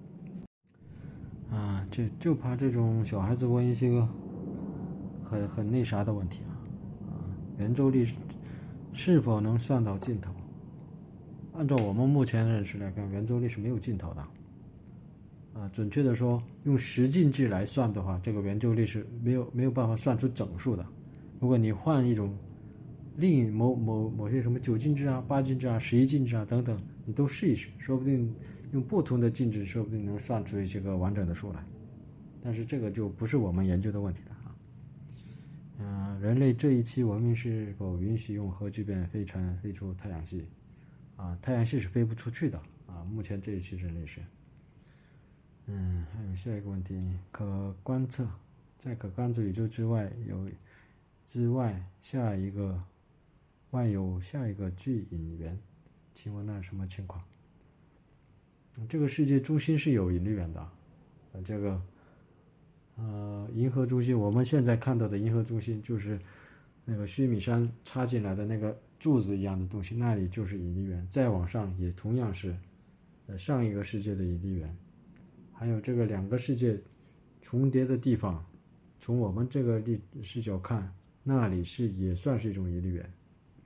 啊，这就怕这种小孩子问一些个很很那啥的问题啊啊，圆周率是否能算到尽头？按照我们目前认识来看，圆周率是没有尽头的。啊，准确的说，用十进制来算的话，这个圆周率是没有没有办法算出整数的。如果你换一种另某某某些什么九进制啊、八进制啊、十一进制啊等等，你都试一试，说不定用不同的进制，说不定能算出一些个完整的数来。但是这个就不是我们研究的问题了啊。嗯、呃，人类这一期文明是否允许用核聚变飞船飞出太阳系？啊，太阳系是飞不出去的啊。目前这一期人类是。嗯，还有下一个问题，可观测，在可观测宇宙之外有之外下一个外有下一个巨引源，请问那是什么情况？这个世界中心是有引力源的，呃，这个呃银河中心，我们现在看到的银河中心就是那个须弥山插进来的那个柱子一样的东西，那里就是引力源，再往上也同样是呃上一个世界的引力源。还有这个两个世界重叠的地方，从我们这个立视角看，那里是也算是一种引力源。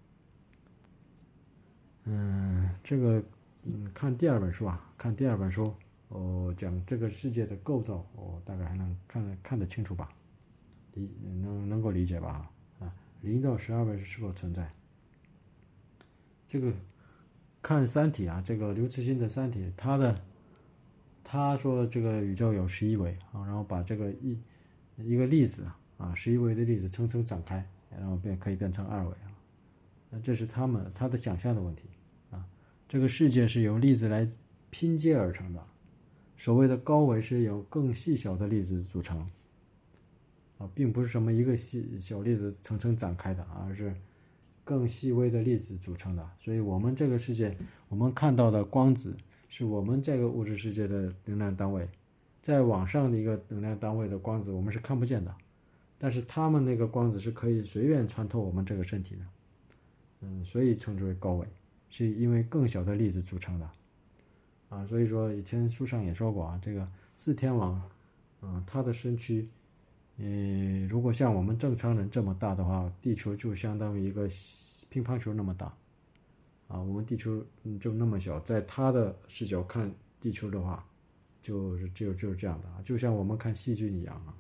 嗯，这个嗯，看第二本书啊，看第二本书，哦，讲这个世界的构造，我、哦、大概还能看看得清楚吧，理能能够理解吧？啊，零到十二位是否存在？这个看《三体》啊，这个刘慈欣的《三体》，他的。他说这个宇宙有十一维啊，然后把这个一一个粒子啊，十一维的粒子层层展开，然后变可以变成二维啊。那这是他们他的想象的问题啊。这个世界是由粒子来拼接而成的，所谓的高维是由更细小的粒子组成啊，并不是什么一个细小粒子层层展开的，而是更细微的粒子组成的。所以我们这个世界，我们看到的光子。是我们这个物质世界的能量单位，在往上的一个能量单位的光子我们是看不见的，但是他们那个光子是可以随便穿透我们这个身体的，嗯，所以称之为高维，是因为更小的粒子组成的，啊，所以说以前书上也说过啊，这个四天王，嗯，他的身躯，嗯，如果像我们正常人这么大的话，地球就相当于一个乒乓球那么大。啊，我们地球就那么小，在他的视角看地球的话，就是就就是这样的啊，就像我们看细菌一样啊。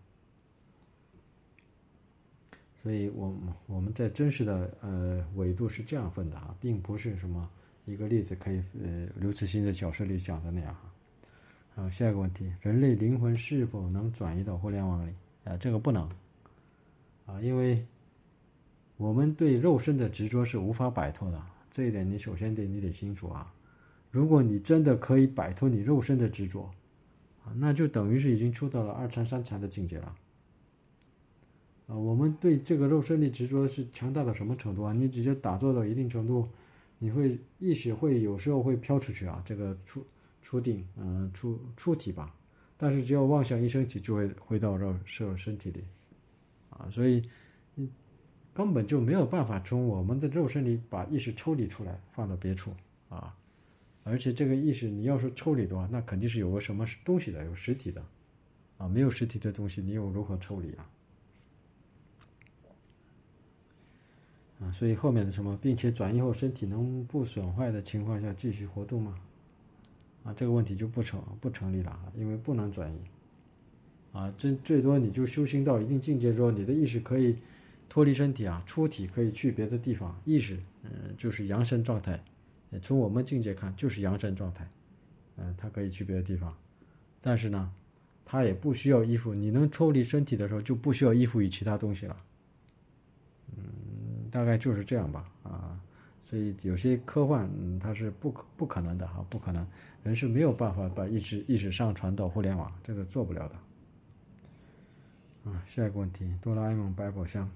所以我我们在真实的呃纬度是这样分的啊，并不是什么一个例子可以呃刘慈欣的小说里讲的那样啊。好，下一个问题，人类灵魂是否能转移到互联网里？啊，这个不能啊，因为我们对肉身的执着是无法摆脱的。这一点你首先得你得清楚啊！如果你真的可以摆脱你肉身的执着，啊，那就等于是已经出到了二禅三禅的境界了。 啊，我们对这个肉身的执着是强大到什么程度啊？你直接打坐到一定程度，你会意识会有时候会飘出去啊，这个出出定，嗯、呃，出出体吧。但是只要妄想一升起，就会回到肉肉身体里，啊，所以你根本就没有办法从我们的肉身里把意识抽离出来，放到别处啊。而且这个意识你要说抽离的话，那肯定是有个什么东西的，有实体的，啊，没有实体的东西，你又如何抽离啊？啊，所以后面的什么，并且转移后身体能不损坏的情况下继续活动吗？啊，这个问题就不成不成立了，因为不能转移。啊，这最多你就修行到一定境界之后，你的意识可以脱离身体啊，出体可以去别的地方，意识，嗯，就是阳身状态，从我们境界看就是阳身状态，嗯，它可以去别的地方，但是呢，它也不需要依附，你能抽离身体的时候就不需要依附于其他东西了，嗯，大概就是这样吧，啊。所以有些科幻，嗯，它是不可不可能的哈，不可能，人是没有办法把意识意识上传到互联网，这个做不了的。啊，下一个问题，哆啦 A 梦百宝箱。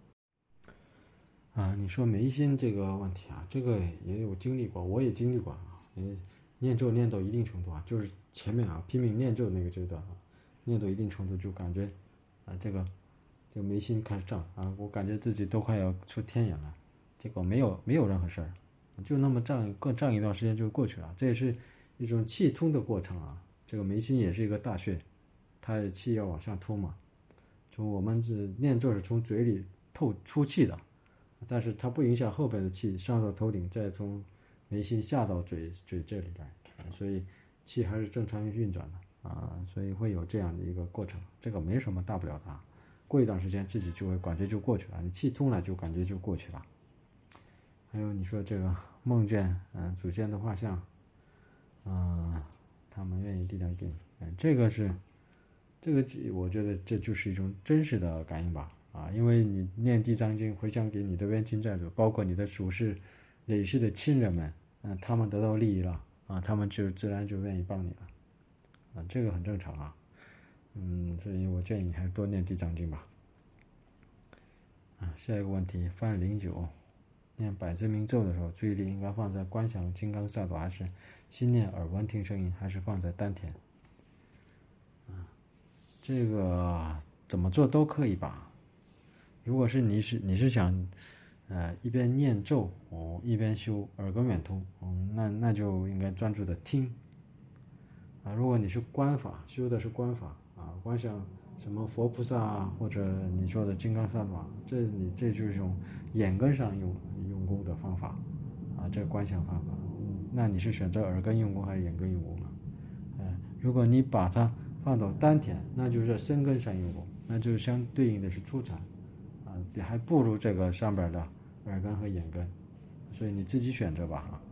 啊，你说眉心这个问题啊，这个也有经历过，我也经历过啊。嗯，念咒念到一定程度啊，就是前面啊拼命念咒那个阶段啊，念到一定程度就感觉啊这个就眉心开始胀啊，我感觉自己都快要出天眼了。结果没有没有任何事儿，就那么胀各胀一段时间就过去了。这也是一种气通的过程啊。这个眉心也是一个大穴，它的气要往上通嘛。从我们是念咒是从嘴里透出气的，但是它不影响后边的气上到头顶，再从眉心下到嘴嘴这里来，所以气还是正常运转的啊。所以会有这样的一个过程，这个没什么大不了的啊。过一段时间自己就会感觉就过去了，你气通了就感觉就过去了。还有你说这个梦见嗯、呃、祖先的画像，嗯、呃，他们愿意力量给你，嗯，这个是这个我觉得这就是一种真实的感应吧，啊，因为你念地藏经回向给你的冤亲债主，包括你的属世累世的亲人们，嗯、呃，他们得到利益了啊，他们就自然就愿意帮你了，啊，这个很正常啊，嗯，所以我建议你还是多念地藏经吧。啊，下一个问题，范零九。念百字明咒的时候，注意力应该放在观想金刚萨埵，还是心念耳闻听声音，还是放在丹田？啊，这个怎么做都可以吧。如果是你是你是想，呃，一边念咒哦，一边修耳根圆通，嗯，那那就应该专注的听。啊，如果你是观法，修的是观法啊，观想什么佛菩萨啊，或者你说的金刚萨埵，这你这就是一种眼根上用用功的方法啊，这个观想方法，嗯，那你是选择耳根用功还是眼根用功啊？嗯，如果你把它放到丹田，那就是身根上用功，那就是相对应的是初禅啊，还不如这个上边的耳根和眼根，所以你自己选择吧啊。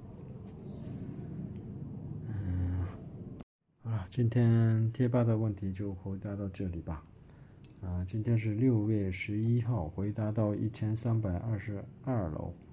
嗯，好了，今天贴吧的问题就回答到这里吧。啊，今天是六月十一号，回答到一千三百二十二楼。